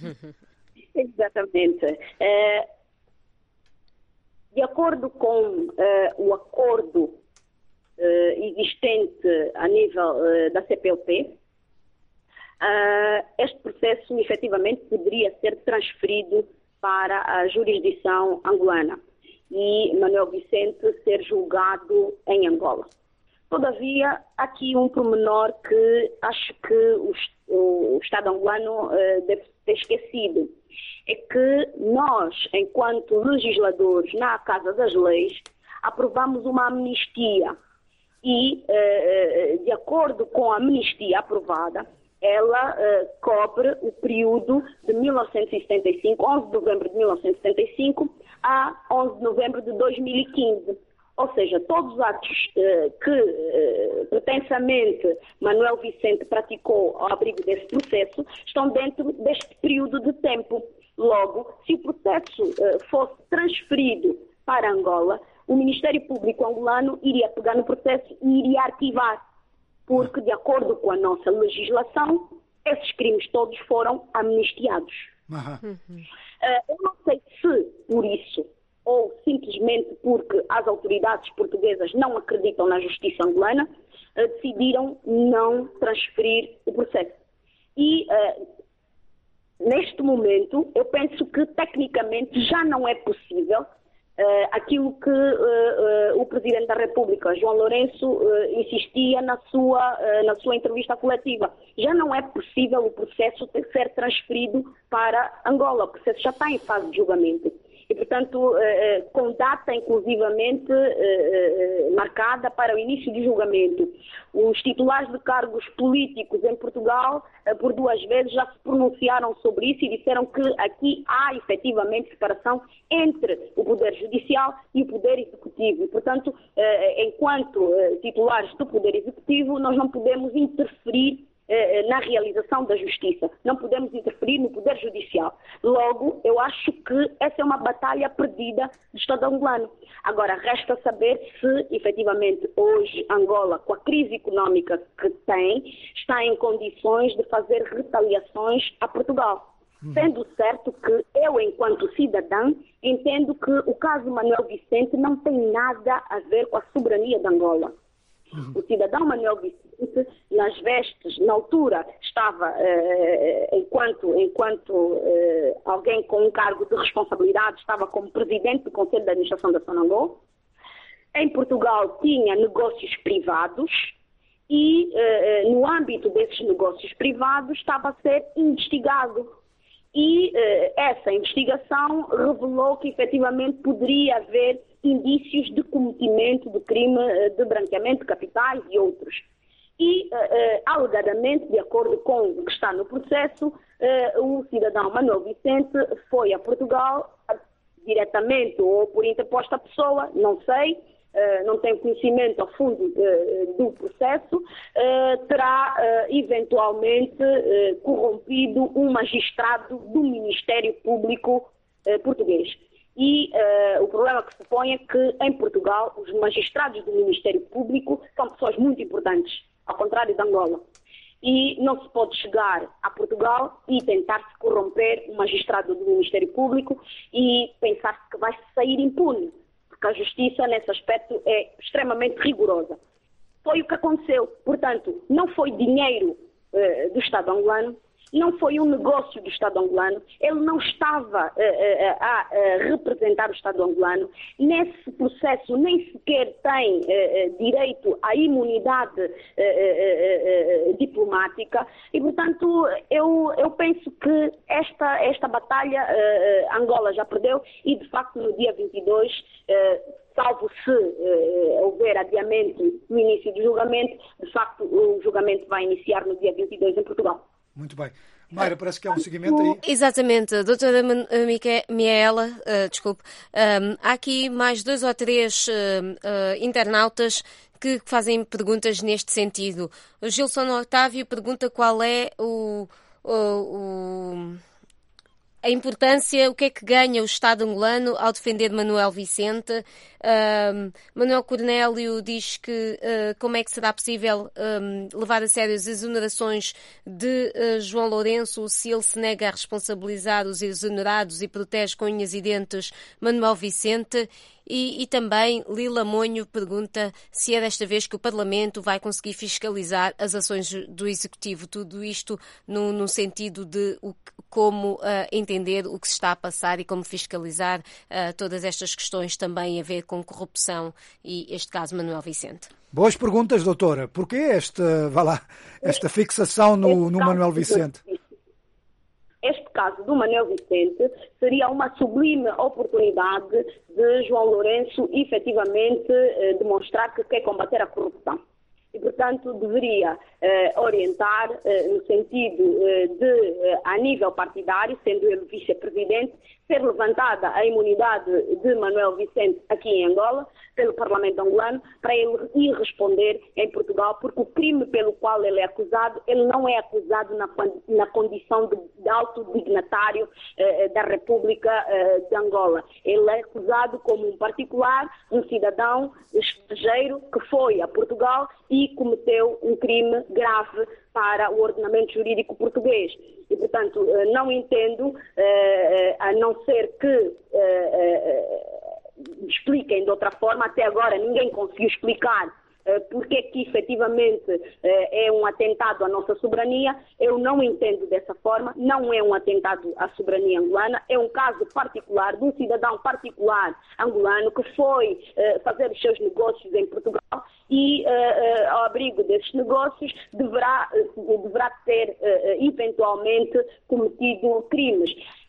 Speaker 5: Exatamente. Uh, de acordo com uh, o acordo uh, existente a nível uh, da C P L P, uh, este processo efetivamente poderia ser transferido para a jurisdição angolana e Manuel Vicente ser julgado em Angola. Todavia, há aqui um pormenor que acho que o, o Estado angolano uh, deve ter esquecido. É que nós, enquanto legisladores na Casa das Leis, aprovamos uma amnistia e, uh, de acordo com a amnistia aprovada, ela uh, cobre o período de mil novecentos e setenta e cinco, onze de novembro de mil novecentos e setenta e cinco a onze de novembro de dois mil e quinze. Ou seja, todos os atos uh, que uh, pretensamente Manuel Vicente praticou ao abrigo desse processo estão dentro deste período de tempo. Logo, se o processo uh, fosse transferido para Angola, o Ministério Público angolano iria pegar no processo e iria arquivar, porque, de acordo com a nossa legislação, esses crimes todos foram amnistiados. Uhum. Uh, eu não sei se, por isso, ou simplesmente porque as autoridades portuguesas não acreditam na justiça angolana, uh, decidiram não transferir o processo. E, uh, neste momento, eu penso que, tecnicamente, já não é possível uh, aquilo que uh, uh, o Presidente da República, João Lourenço, uh, insistia na sua, uh, na sua entrevista coletiva. Já não é possível o processo ter, ser transferido para Angola. O processo já está em fase de julgamento. e, portanto, com data inclusivamente marcada para o início do julgamento. Os titulares de cargos políticos em Portugal, por duas vezes, já se pronunciaram sobre isso e disseram que aqui há efetivamente separação entre o Poder Judicial e o Poder Executivo. E, portanto, enquanto titulares do Poder Executivo, nós não podemos interferir na realização da justiça. Não podemos interferir no Poder Judicial. Logo, eu acho que essa é uma batalha perdida do Estado angolano. Agora, resta saber se, efetivamente, hoje Angola, com a crise económica que tem, está em condições de fazer retaliações a Portugal. Hum. Sendo certo que eu, enquanto cidadã, entendo que o caso Manuel Vicente não tem nada a ver com a soberania de Angola. O cidadão Manuel Vicente, nas vestes, na altura, estava, eh, enquanto, enquanto eh, alguém com um cargo de responsabilidade, estava como presidente do Conselho de Administração da Sonangol. Em Portugal tinha negócios privados e, eh, no âmbito desses negócios privados, estava a ser investigado. E eh, essa investigação revelou que, efetivamente, poderia haver indícios de cometimento de crime de branqueamento de capitais e outros. E, uh, uh, alegadamente, de acordo com o que está no processo, uh, o cidadão Manuel Vicente foi a Portugal, uh, diretamente ou por interposta pessoa, não sei, uh, não tenho conhecimento a fundo uh, do processo, uh, terá uh, eventualmente uh, corrompido um magistrado do Ministério Público uh, português. E uh, o problema que se põe é que, em Portugal, os magistrados do Ministério Público são pessoas muito importantes, ao contrário de Angola. E não se pode chegar a Portugal e tentar-se corromper um magistrado do Ministério Público e pensar-se que vai sair impune, porque a justiça, nesse aspecto, é extremamente rigorosa. Foi o que aconteceu. Portanto, não foi dinheiro uh, do Estado angolano, não foi um negócio do Estado angolano, ele não estava uh, uh, a uh, representar o Estado angolano, nesse processo nem sequer tem uh, uh, direito à imunidade uh, uh, uh, diplomática e, portanto, eu, eu penso que esta, esta batalha uh, uh, Angola já perdeu e, de facto, no dia vinte e dois, uh, salvo se uh, houver adiamento no início do julgamento, de facto, o julgamento vai iniciar no dia vinte e dois em Portugal.
Speaker 2: Muito bem. Mayra, parece que há um seguimento aí.
Speaker 3: Exatamente. Doutora Micaela, uh, desculpe, um, há aqui mais dois ou três uh, uh, internautas que fazem perguntas neste sentido. O Gilson Otávio pergunta qual é o, o, o, a importância, o que é que ganha o Estado angolano ao defender Manuel Vicente. Um, Manuel Cornélio diz que uh, como é que será possível um, levar a sério as exonerações de uh, João Lourenço se ele se nega a responsabilizar os exonerados e protege com unhas e dentes Manuel Vicente. E, e também Lila Monho pergunta se é desta vez que o Parlamento vai conseguir fiscalizar as ações do Executivo. Tudo isto no, no sentido de o, como uh, entender o que se está a passar e como fiscalizar uh, todas estas questões também a ver com corrupção e este caso Manuel Vicente.
Speaker 2: Boas perguntas, doutora. Porquê esta, vá lá, esta fixação no, no Manuel Vicente?
Speaker 5: Este caso do Manuel Vicente seria uma sublime oportunidade de João Lourenço efetivamente eh, demonstrar que quer combater a corrupção. E, portanto, deveria eh, orientar eh, no sentido eh, de, eh, a nível partidário, sendo ele vice-presidente, ser levantada a imunidade de Manuel Vicente aqui em Angola, pelo Parlamento angolano, para ele ir responder em Portugal, porque o crime pelo qual ele é acusado, ele não é acusado na, na condição de, de alto dignatário eh, da República eh, de Angola. Ele é acusado como um particular, um cidadão estrangeiro que foi a Portugal e cometeu um crime grave para o ordenamento jurídico português. E, portanto, não entendo, a não ser que expliquem de outra forma, até agora ninguém conseguiu explicar porque é que efetivamente é um atentado à nossa soberania. Eu não entendo dessa forma, não é um atentado à soberania angolana, é um caso particular de um cidadão particular angolano que foi fazer os seus negócios em Portugal e, ao abrigo desses negócios, deverá, deverá ter eventualmente cometido crimes.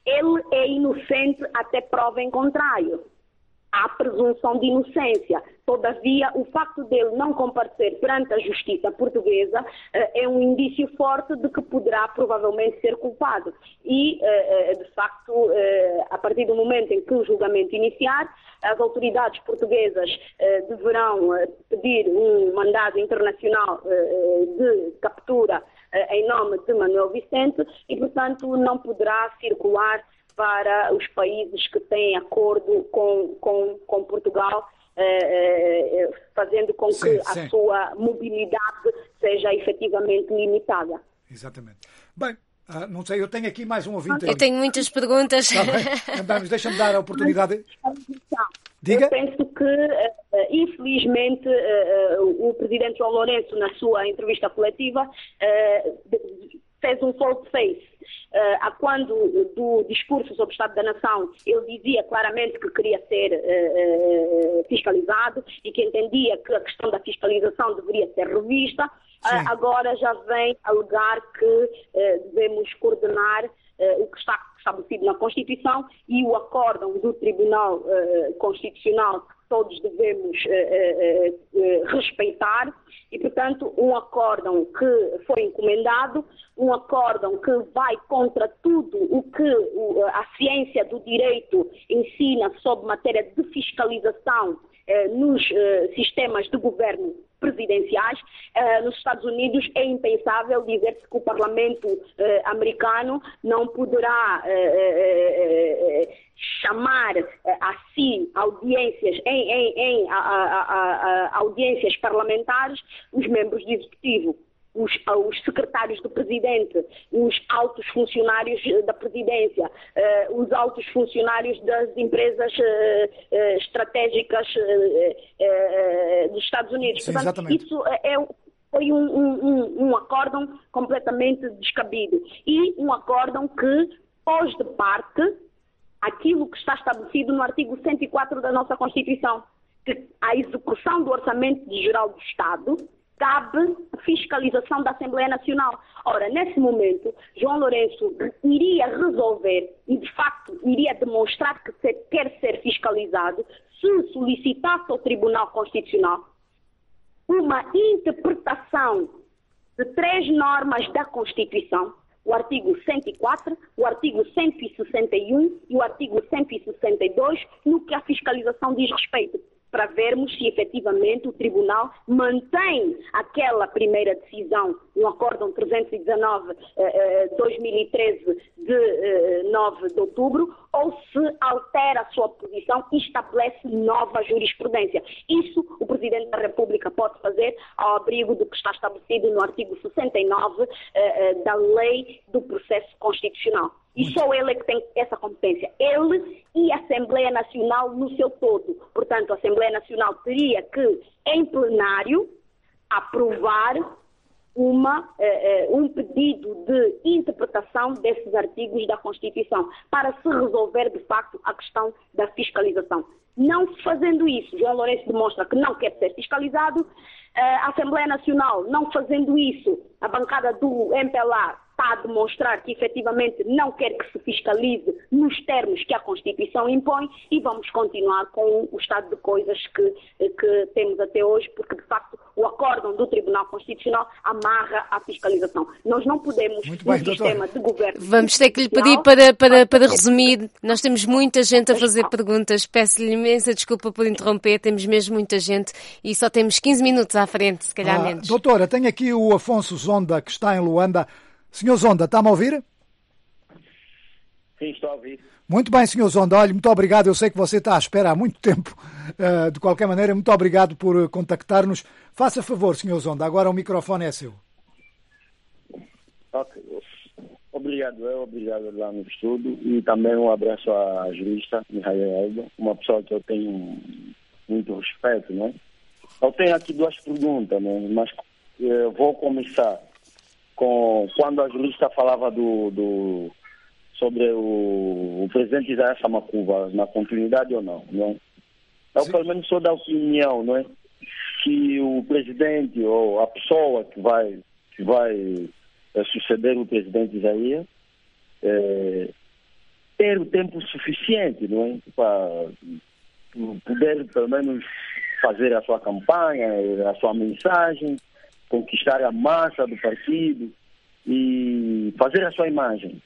Speaker 5: ele é inocente até prova em contrário. Há presunção de inocência. Todavia, o facto dele não comparecer perante a justiça portuguesa é um indício forte de que poderá provavelmente ser culpado. E, de facto, a partir do momento em que o julgamento iniciar, as autoridades portuguesas deverão pedir um mandado internacional de captura em nome de Manuel Vicente e, portanto, não poderá circular para os países que têm acordo com, com, com Portugal, eh, eh, fazendo com sim, que sim. a sua mobilidade seja efetivamente limitada.
Speaker 2: Exatamente. Bem, uh, não sei, eu tenho aqui mais um ouvinte.
Speaker 3: Eu tenho muitas perguntas.
Speaker 2: Tá bem. Deixa-me dar a oportunidade. Diga.
Speaker 5: Eu penso que, uh, infelizmente, uh, o presidente João Lourenço, na sua entrevista coletiva, uh, fez um volte-face. Uh, a quando do discurso sobre o Estado da Nação, ele dizia claramente que queria ser uh, uh, fiscalizado e que entendia que a questão da fiscalização deveria ser revista. Uh, agora já vem alegar que uh, devemos coordenar uh, o que está estabelecido na Constituição e o acórdão do Tribunal uh, Constitucional que todos devemos uh, uh, uh, respeitar. E, portanto, um acórdão que foi encomendado, um acórdão que vai contra tudo o que a ciência do direito ensina sobre matéria de fiscalização eh, nos eh, sistemas de governo presidenciais. Eh, nos Estados Unidos é impensável dizer-se que o Parlamento eh, americano não poderá eh, eh, chamar eh, a si audiências em, em, em a, a, a, a, audiências parlamentares os membros do Executivo. Os, os secretários do Presidente, os altos funcionários da Presidência, uh, os altos funcionários das empresas uh, uh, estratégicas uh, uh, dos Estados Unidos.
Speaker 2: Sim,
Speaker 5: portanto,
Speaker 2: exatamente.
Speaker 5: Isso é, foi um, um, um acórdão completamente descabido. E um acórdão que pôs de parte aquilo que está estabelecido no artigo cento e quatro da nossa Constituição, que a execução do Orçamento Geral do Estado cabe a fiscalização da Assembleia Nacional. Ora, nesse momento, João Lourenço iria resolver e, de facto, iria demonstrar que se quer ser fiscalizado se solicitasse ao Tribunal Constitucional uma interpretação de três normas da Constituição, o artigo cento e quatro, o artigo cento e sessenta e um e o artigo cento e sessenta e dois, no que a fiscalização diz respeito, para vermos se efetivamente o Tribunal mantém aquela primeira decisão no Acórdão trezentos e dezanove de dois mil e treze de nove de outubro ou se altera a sua posição e estabelece nova jurisprudência. Isso o Presidente da República pode fazer ao abrigo do que está estabelecido no artigo sessenta e nove da Lei do Processo Constitucional. E só ele é que tem essa competência. Ele e a Assembleia Nacional no seu todo. Portanto, a Assembleia Nacional teria que, em plenário, aprovar uma, eh, um pedido de interpretação desses artigos da Constituição para se resolver, de facto, a questão da fiscalização. Não fazendo isso, João Lourenço demonstra que não quer ser fiscalizado. A Assembleia Nacional, não fazendo isso, a bancada do M P L A está a demonstrar que efetivamente não quer que se fiscalize nos termos que a Constituição impõe e vamos continuar com o estado de coisas que, que temos até hoje, porque de facto o acórdão do Tribunal Constitucional amarra a fiscalização. Nós não podemos, no sistema de governo...
Speaker 3: Vamos ter que lhe pedir para, para, para resumir. Nós temos muita gente a fazer perguntas. Peço-lhe imensa desculpa por interromper. Temos mesmo muita gente e só temos quinze minutos à frente, se calhar
Speaker 2: ah,
Speaker 3: menos.
Speaker 2: Doutora, tenho aqui o Afonso Zonda, que está em Luanda. Senhor Zonda, está-me a ouvir?
Speaker 12: Sim, estou a ouvir.
Speaker 2: Muito bem, senhor Zonda. Olha, muito obrigado. Eu sei que você está à espera há muito tempo. Uh, de qualquer maneira, muito obrigado por contactar-nos. Faça favor, senhor Zonda. Agora o microfone é seu.
Speaker 12: Ok. Obrigado, eu. Obrigado lá no estudo. E também um abraço à jurista, Mihaela Elba, uma pessoa que eu tenho muito respeito, né? Eu tenho aqui duas perguntas, né? Mas eu vou começar com quando a jurista falava do, do sobre o, o presidente Isaías Samakuva, na continuidade ou não, não? Eu Sim. pelo menos sou da opinião, não é, que o presidente ou a pessoa que vai que vai é, suceder o presidente Isaías é, ter o tempo suficiente, não é? Para poder, pelo menos, fazer a sua campanha, a sua mensagem, conquistar a massa do partido e fazer a sua imagem.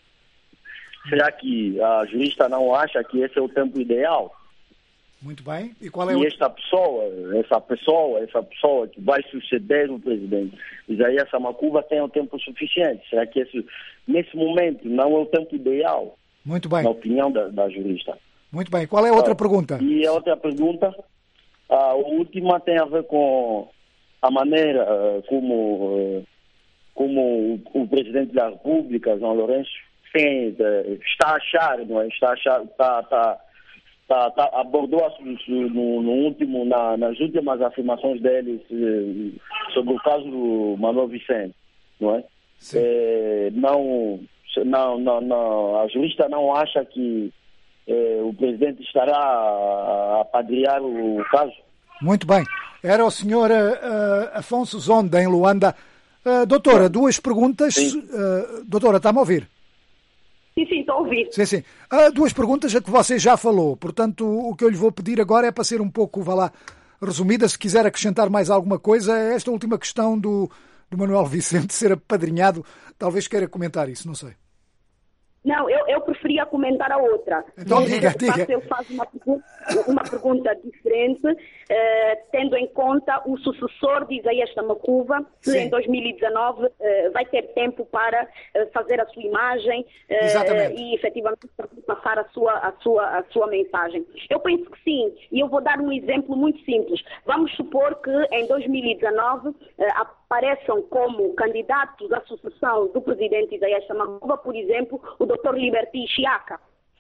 Speaker 12: Será que a jurista não acha que esse é o tempo ideal?
Speaker 2: Muito bem. E qual é
Speaker 12: e
Speaker 2: o...
Speaker 12: esta pessoa, essa pessoa, essa pessoa que vai suceder o presidente Isaías Samakuva tem o tempo suficiente? Será que esse, nesse momento não é o tempo ideal?
Speaker 2: Muito bem.
Speaker 12: Na opinião da, da jurista.
Speaker 2: Muito bem. Qual é a outra
Speaker 12: ah,
Speaker 2: pergunta?
Speaker 12: E a outra pergunta, a última tem a ver com a maneira uh, como, uh, como o, o presidente da República, João Lourenço, tem, uh, está a achar, não é? Está a achar, está, está, está, está, abordou no, no último, na, nas últimas afirmações dele uh, sobre o caso do Manuel Vicente, não é? Uh, não, não, não, não, a jurista não acha que uh, o presidente estará a apadrinhar o caso?
Speaker 2: Muito bem. Era o senhor uh, Afonso Zonda, em Luanda. Uh, doutora, duas perguntas. Uh, doutora, está-me a ouvir?
Speaker 5: Sim, sim, estou a ouvir.
Speaker 2: Sim, sim. Uh, duas perguntas a que você já falou. Portanto, o que eu lhe vou pedir agora é para ser um pouco, vá lá, resumida. Se quiser acrescentar mais alguma coisa, esta última questão do, do Manuel Vicente ser apadrinhado, talvez queira comentar isso, não sei.
Speaker 5: Não, eu, eu preferia comentar a outra.
Speaker 2: Então,
Speaker 5: Mas,
Speaker 2: diga,
Speaker 5: de
Speaker 2: diga.
Speaker 5: facto, eu faço uma pergunta, uma pergunta diferente, uh, tendo em conta o sucessor de Isaías Samakuva, que
Speaker 2: Sim.
Speaker 5: em dois mil e dezanove uh, vai ter tempo para uh, fazer a sua imagem uh, e, efetivamente, passar a sua, a, sua, a sua mensagem. Eu penso que sim, e eu vou dar um exemplo muito simples. Vamos supor que em dois mil e dezanove uh, apareçam como candidatos à sucessão do presidente Isaías Samakuva, por exemplo, o doutor Liberty Chiaka,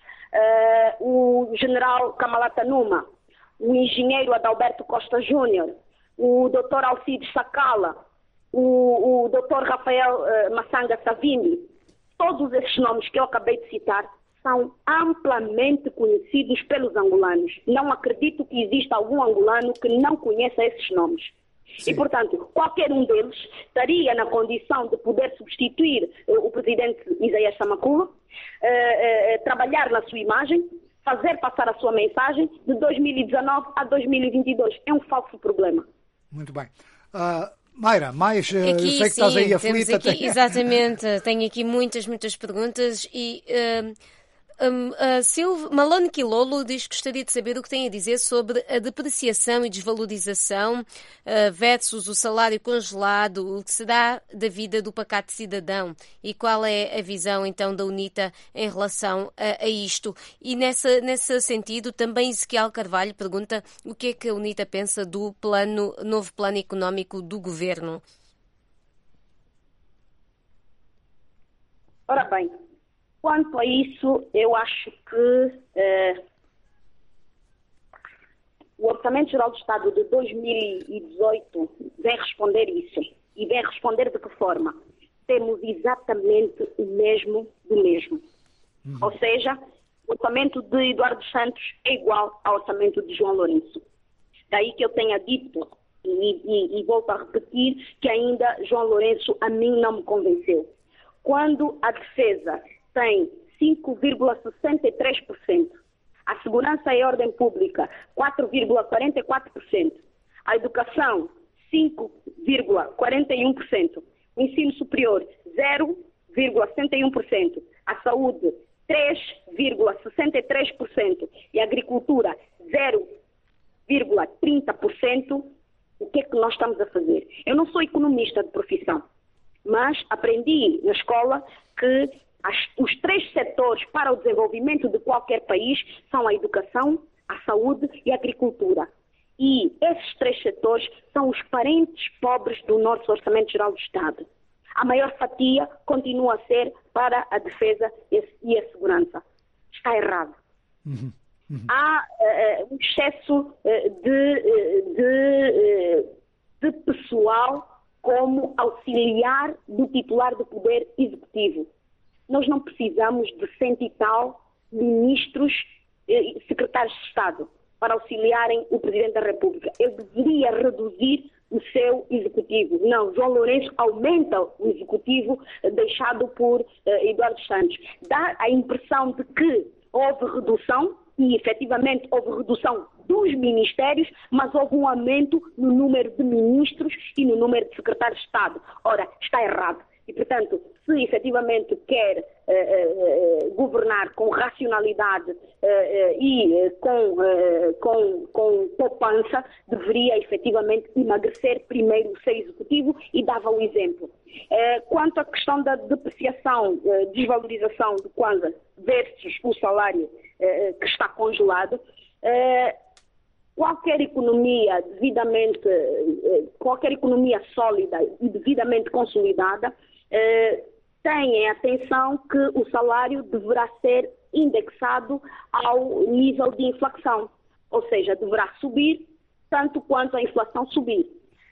Speaker 5: uh, o general Kamalata Numa, o engenheiro Adalberto Costa Júnior, o doutor Alcides Sacala, o, o doutor Rafael uh, Massanga Savini. Todos esses nomes que eu acabei de citar são amplamente conhecidos pelos angolanos. Não acredito que exista algum angolano que não conheça esses nomes. Sim. E, portanto, qualquer um deles estaria na condição de poder substituir uh, o presidente Isaías Samakuva, uh, uh, trabalhar na sua imagem, fazer passar a sua mensagem de dois mil e dezanove a dois mil e vinte e dois. É um falso problema.
Speaker 2: Muito bem. Uh, Mayra, mais, uh,
Speaker 3: aqui,
Speaker 2: sei que
Speaker 3: sim,
Speaker 2: estás aí aflita.
Speaker 3: Aqui, tem... Exatamente, tenho aqui muitas, muitas perguntas e... Uh... Um, uh, Silva Malone Quilolo diz que gostaria de saber o que tem a dizer sobre a depreciação e desvalorização uh, versus o salário congelado, o que será da vida do pacato cidadão e qual é a visão então da UNITA em relação a, a isto. E nessa, nesse sentido também Ezequiel Carvalho pergunta o que é que a UNITA pensa do plano, novo plano económico do governo.
Speaker 5: Ora bem, quanto a isso, eu acho que eh, o Orçamento Geral do Estado de dois mil e dezoito vem responder isso. E vem responder de que forma? Temos exatamente o mesmo do mesmo. Uhum. Ou seja, o orçamento de Eduardo Santos é igual ao orçamento de João Lourenço. Daí que eu tenha dito, e, e, e volto a repetir, que ainda João Lourenço a mim não me convenceu. Quando a defesa tem cinco vírgula sessenta e três por cento, a segurança e ordem pública quatro vírgula quarenta e quatro por cento, a educação cinco vírgula quarenta e um por cento, o ensino superior zero vírgula sessenta e um por cento, a saúde três vírgula sessenta e três por cento e a agricultura zero vírgula trinta por cento, o que é que nós estamos a fazer? Eu não sou economista de profissão, mas aprendi na escola que As, os três setores para o desenvolvimento de qualquer país são a educação, a saúde e a agricultura. E esses três setores são os parentes pobres do nosso Orçamento Geral do Estado. A maior fatia continua a ser para a defesa e a segurança. Está errado. Uhum. Uhum. Há uh, um excesso uh, de, uh, de, uh, de pessoal como auxiliar do titular do Poder Executivo. Nós não precisamos de cento e tal ministros e secretários de Estado para auxiliarem o Presidente da República. Ele deveria reduzir o seu executivo. Não, João Lourenço aumenta o executivo deixado por uh, Eduardo Santos. Dá a impressão de que houve redução, e efetivamente houve redução dos ministérios, mas houve um aumento no número de ministros e no número de secretários de Estado. Ora, está errado. E, portanto, se efetivamente quer uh, uh, governar com racionalidade uh, uh, e uh, com, uh, com, com poupança, deveria efetivamente emagrecer primeiro o seu executivo e dava o exemplo. Uh, quanto à questão da depreciação, uh, desvalorização do Kwanza versus o salário uh, que está congelado, uh, qualquer economia devidamente, uh, qualquer economia sólida e devidamente consolidada Uh, tem a atenção que o salário deverá ser indexado ao nível de inflação, ou seja, deverá subir tanto quanto a inflação subir.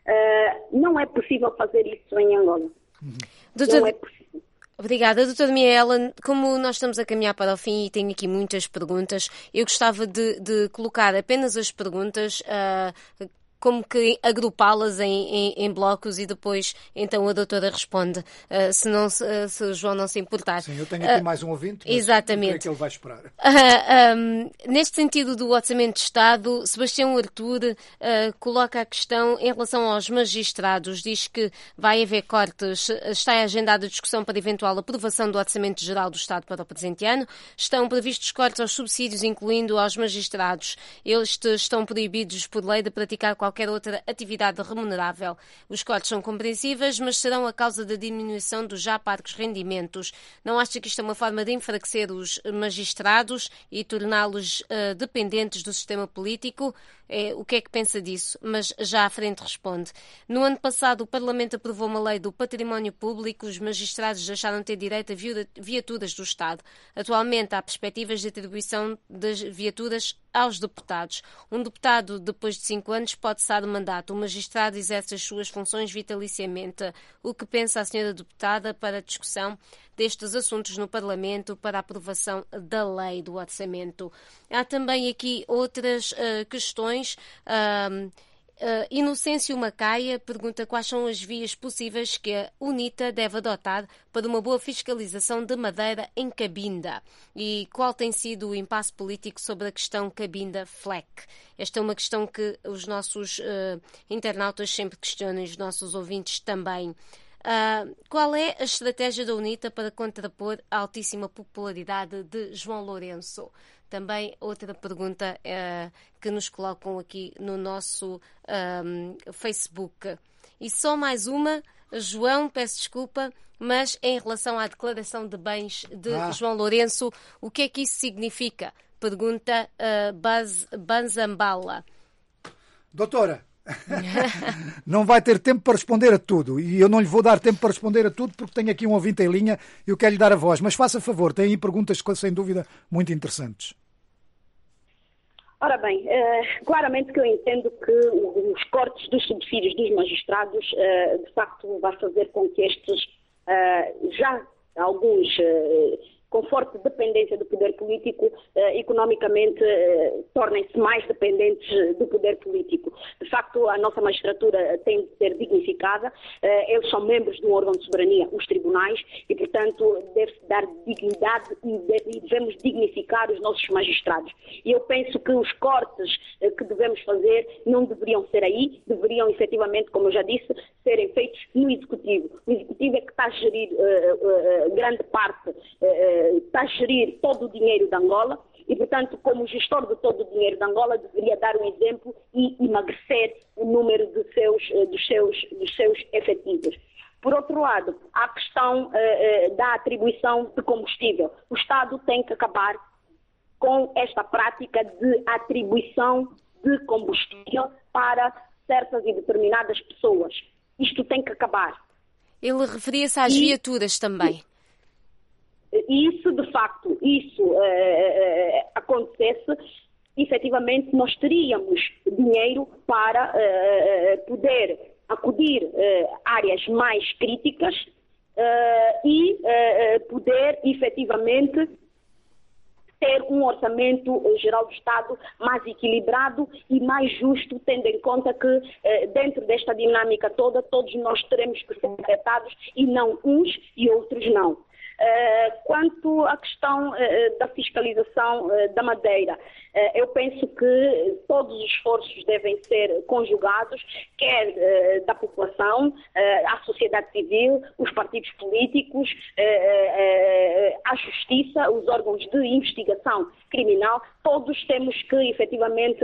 Speaker 5: Uh, não é possível fazer isso em Angola.
Speaker 3: Uhum. Doutor...
Speaker 5: Não é possível.
Speaker 3: Obrigada, doutora Miela. Como nós estamos a caminhar para o fim e tenho aqui muitas perguntas, eu gostava de, de colocar apenas as perguntas uh, como que agrupá-las em, em, em blocos e depois então a doutora responde, uh, se, não, uh, se o João não se importar.
Speaker 2: Sim, eu tenho aqui
Speaker 3: uh,
Speaker 2: mais um ouvinte, mas
Speaker 3: exatamente.
Speaker 2: O que é que ele vai esperar?
Speaker 3: Uh, um, neste sentido do Orçamento de Estado, Sebastião Artur uh, coloca a questão em relação aos magistrados, diz que vai haver cortes, está agendada a discussão para eventual aprovação do Orçamento Geral do Estado para o presente ano, estão previstos cortes aos subsídios, incluindo aos magistrados. Estes estão proibidos por lei de praticar qualquer qualquer outra atividade remunerável. Os cortes são compreensíveis, mas serão a causa da diminuição dos já parcos rendimentos. Não acha que isto é uma forma de enfraquecer os magistrados e torná-los uh, dependentes do sistema político? É, o que é que pensa disso? Mas já à frente responde. No ano passado, o Parlamento aprovou uma lei do património público. Os magistrados deixaram de ter direito a viaturas do Estado. Atualmente, há perspectivas de atribuição das viaturas aos deputados. Um deputado, depois de cinco anos, pode cessar o mandato. O magistrado exerce as suas funções vitaliciamente. O que pensa a senhora deputada para a discussão destes assuntos no Parlamento para a aprovação da lei do orçamento? Há também aqui outras uh, questões. Uh, Uh, Inocêncio Macaia pergunta quais são as vias possíveis que a UNITA deve adotar para uma boa fiscalização de madeira em Cabinda e qual tem sido o impasse político sobre a questão Cabinda-F L E C. Esta é uma questão que os nossos uh, internautas sempre questionam e os nossos ouvintes também. Uh, qual é a estratégia da UNITA para contrapor a altíssima popularidade de João Lourenço? Também outra pergunta uh, que nos colocam aqui no nosso um, Facebook. E só mais uma, João, peço desculpa, mas em relação à declaração de bens de ah. João Lourenço, o que é que isso significa? Pergunta uh, Baz, Banzambala.
Speaker 2: Doutora, não vai ter tempo para responder a tudo e eu não lhe vou dar tempo para responder a tudo porque tenho aqui um ouvinte em linha e eu quero lhe dar a voz, mas faça favor, tem aí perguntas sem dúvida muito interessantes.
Speaker 5: Ora bem, uh, claramente que eu entendo que os cortes dos subsídios dos magistrados uh, de facto vai fazer com que estes uh, já alguns uh, com forte dependência do poder político, eh, economicamente eh, tornem-se mais dependentes do poder político. De facto, a nossa magistratura tem de ser dignificada, eh, eles são membros de um órgão de soberania, os tribunais, e, portanto, deve-se dar dignidade e, deve, e devemos dignificar os nossos magistrados. E eu penso que os cortes eh, que devemos fazer não deveriam ser aí, deveriam, efetivamente, como eu já disse, serem feitos no Executivo. O Executivo é que está a gerir eh, eh, grande parte eh, está a gerir todo o dinheiro de Angola e, portanto, como gestor de todo o dinheiro de Angola, deveria dar um exemplo e emagrecer o número de seus, dos, seus, dos seus efetivos. Por outro lado, há a questão uh, da atribuição de combustível. O Estado tem que acabar com esta prática de atribuição de combustível para certas e determinadas pessoas. Isto tem que acabar.
Speaker 3: Ele referia-se às e... viaturas também.
Speaker 5: Isso, de facto, isso uh, uh, acontecesse, efetivamente nós teríamos dinheiro para uh, poder acudir uh, áreas mais críticas uh, e uh, poder, efetivamente, ter um orçamento geral do Estado mais equilibrado e mais justo, tendo em conta que uh, dentro desta dinâmica toda, todos nós teremos que ser afetados e não uns e outros não. Quanto à questão da fiscalização da madeira, eu penso que todos os esforços devem ser conjugados, quer da população, a sociedade civil, os partidos políticos, a justiça, os órgãos de investigação criminal, todos temos que efetivamente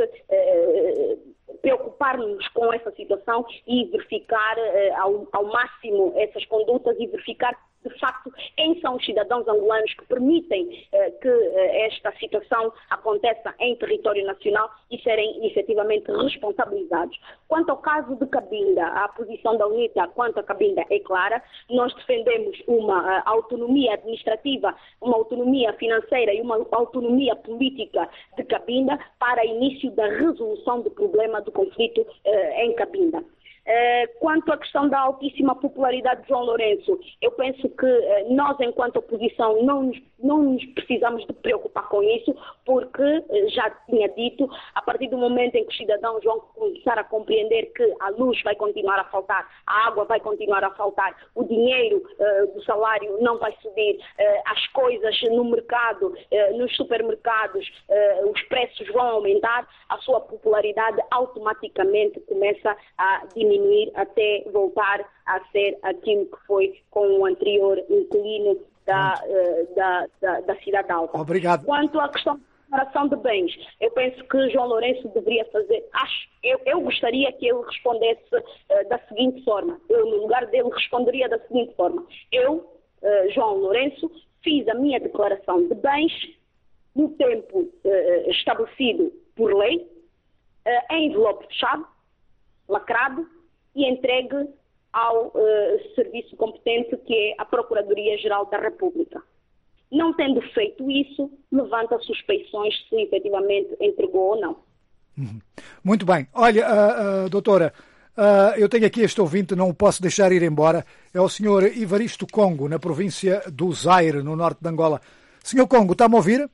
Speaker 5: preocupar-nos com essa situação e verificar ao, ao máximo essas condutas e verificar de facto quem são os cidadãos angolanos que permitem eh, que eh, esta situação aconteça em território nacional e serem efetivamente responsabilizados. Quanto ao caso de Cabinda, a posição da UNITA quanto a Cabinda é clara. Nós defendemos uma uh, autonomia administrativa, uma autonomia financeira e uma autonomia política de Cabinda para início da resolução do problema do conflito uh, em Cabinda. Uh, quanto à questão da altíssima popularidade de João Lourenço, eu penso que uh, nós, enquanto oposição, não nos, não nos precisamos de preocupar com isso, porque, uh, já tinha dito, a partir do momento em que os cidadãos vão começar a compreender que a luz vai continuar a faltar, a água vai continuar a faltar, o dinheiro uh, do salário não vai subir, uh, as coisas no mercado, uh, nos supermercados, uh, os preços vão aumentar, a sua popularidade automaticamente começa a diminuir até voltar a ser aquilo que foi com o anterior inquilino da, uh, da, da, da Cidade Alta.
Speaker 2: Obrigado.
Speaker 5: Quanto à questão da declaração de bens, eu penso que João Lourenço deveria fazer, acho, eu, eu gostaria que ele respondesse uh, da seguinte forma, eu no lugar dele responderia da seguinte forma, eu, uh, João Lourenço, fiz a minha declaração de bens no tempo uh, estabelecido por lei, uh, em envelope fechado, lacrado, e entregue ao uh, serviço competente, que é a Procuradoria-Geral da República. Não tendo feito isso, levanta suspeições se efetivamente entregou ou não.
Speaker 2: Muito bem. Olha, uh, uh, doutora, uh, eu tenho aqui este ouvinte, não o posso deixar ir embora. É o senhor Ivaristo Congo, na província do Zaire, no norte de Angola. senhor Congo, está-me a ouvir?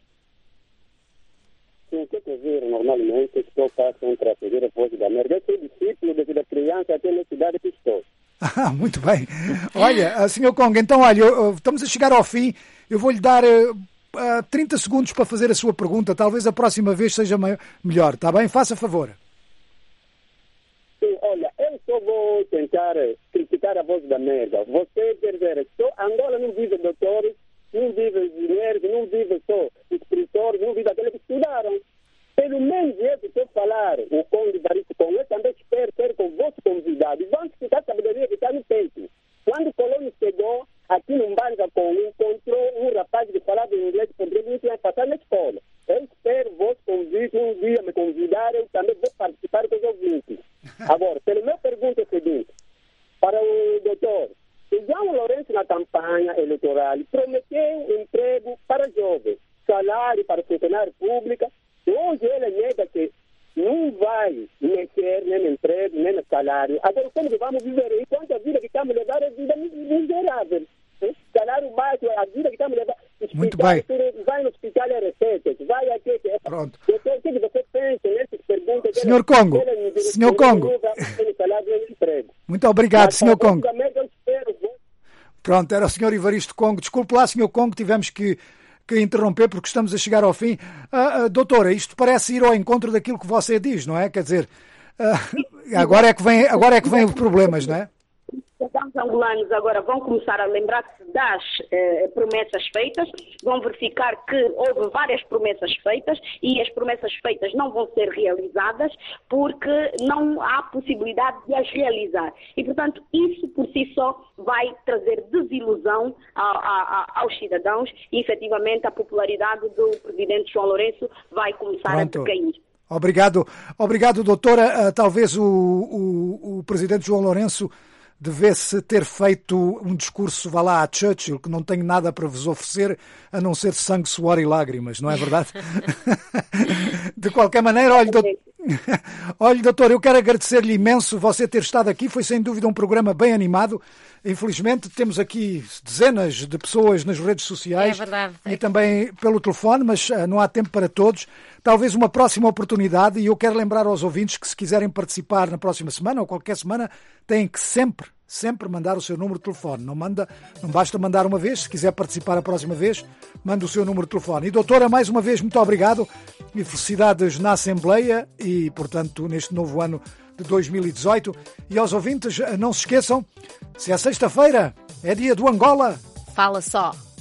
Speaker 10: Sim, estou a ouvir normalmente, estou cá contra a primeira voz da América. Eu sou discípulo desde a criança até na cidade que estou.
Speaker 2: Ah, muito bem. Olha, senhor Congo, então, olha, eu, estamos a chegar ao fim. Eu vou-lhe dar uh, uh, trinta segundos para fazer a sua pergunta. Talvez a próxima vez seja melhor. Está bem? Faça favor.
Speaker 10: Sim, olha, eu só vou tentar criticar a voz da América. Você, quer dizer, só Angola não vive doutores, não vive engenheiros, não vive só escritores, não vive aqueles que estudaram. Pelo menos eu que estou a falar, o Conde Ivaristo Congo, eu também espero ter com o vosso convidado. Vamos ficar a sabedoria que está no peito. Quando o Colônia chegou aqui no Mbanga Congo, encontrou um rapaz que falava inglês, porque ele não tinha passado na escola. Eu espero o vosso convite, um dia me convidar, eu também vou participar com os ouvintes. Agora, pela minha pergunta é a seguinte, para o doutor, o João Lourenço na campanha eleitoral prometeu emprego para jovens, salário para funcionário público. Hoje ele nega que não vai mexer nem no emprego, nem no salário. Agora, como que vamos viver? Enquanto a vida que estamos levando é vida miserável. Salário baixo, a vida que estamos levando.
Speaker 2: Muito bem.
Speaker 10: Vai no hospital e receitas, vai aqui.
Speaker 2: Pronto.
Speaker 10: O que você pensa nessas perguntas?
Speaker 2: senhor Congo, senhor Congo. Muito obrigado, senhor Congo. Pronto, era o senhor Ivaristo Congo. Desculpe lá, senhor Congo, tivemos que que interromper porque estamos a chegar ao fim. Uh, uh, doutora, isto parece ir ao encontro daquilo que você diz, não é? Quer dizer, uh, agora é que vem, agora é que vem os problemas, não é?
Speaker 5: Os cidadãos angolanos agora vão começar a lembrar-se das eh, promessas feitas, vão verificar que houve várias promessas feitas e as promessas feitas não vão ser realizadas porque não há possibilidade de as realizar. E, portanto, isso por si só vai trazer desilusão a, a, a, aos cidadãos e, efetivamente, a popularidade do presidente João Lourenço vai começar Pronto. a decair.
Speaker 2: Obrigado, obrigado, doutora. Uh, talvez o, o, o presidente João Lourenço devesse ter feito um discurso, vá lá, a Churchill, que não tenho nada para vos oferecer a não ser sangue, suor e lágrimas, não é verdade? De qualquer maneira, olha, doutor, olha, doutor, eu quero agradecer-lhe imenso você ter estado aqui. Foi sem dúvida um programa bem animado. Infelizmente temos aqui dezenas de pessoas nas redes sociais
Speaker 3: é verdade.
Speaker 2: e também pelo telefone, mas uh, não há tempo para todos. Talvez uma próxima oportunidade, e eu quero lembrar aos ouvintes que se quiserem participar na próxima semana ou qualquer semana, têm que sempre, sempre mandar o seu número de telefone. Não, manda, não basta mandar uma vez, se quiser participar a próxima vez, manda o seu número de telefone. E doutora, mais uma vez, muito obrigado e felicidades na Assembleia e, portanto, neste novo ano de dois mil e dezoito. E aos ouvintes, não se esqueçam, se é sexta-feira, é dia do Angola.
Speaker 3: Fala só.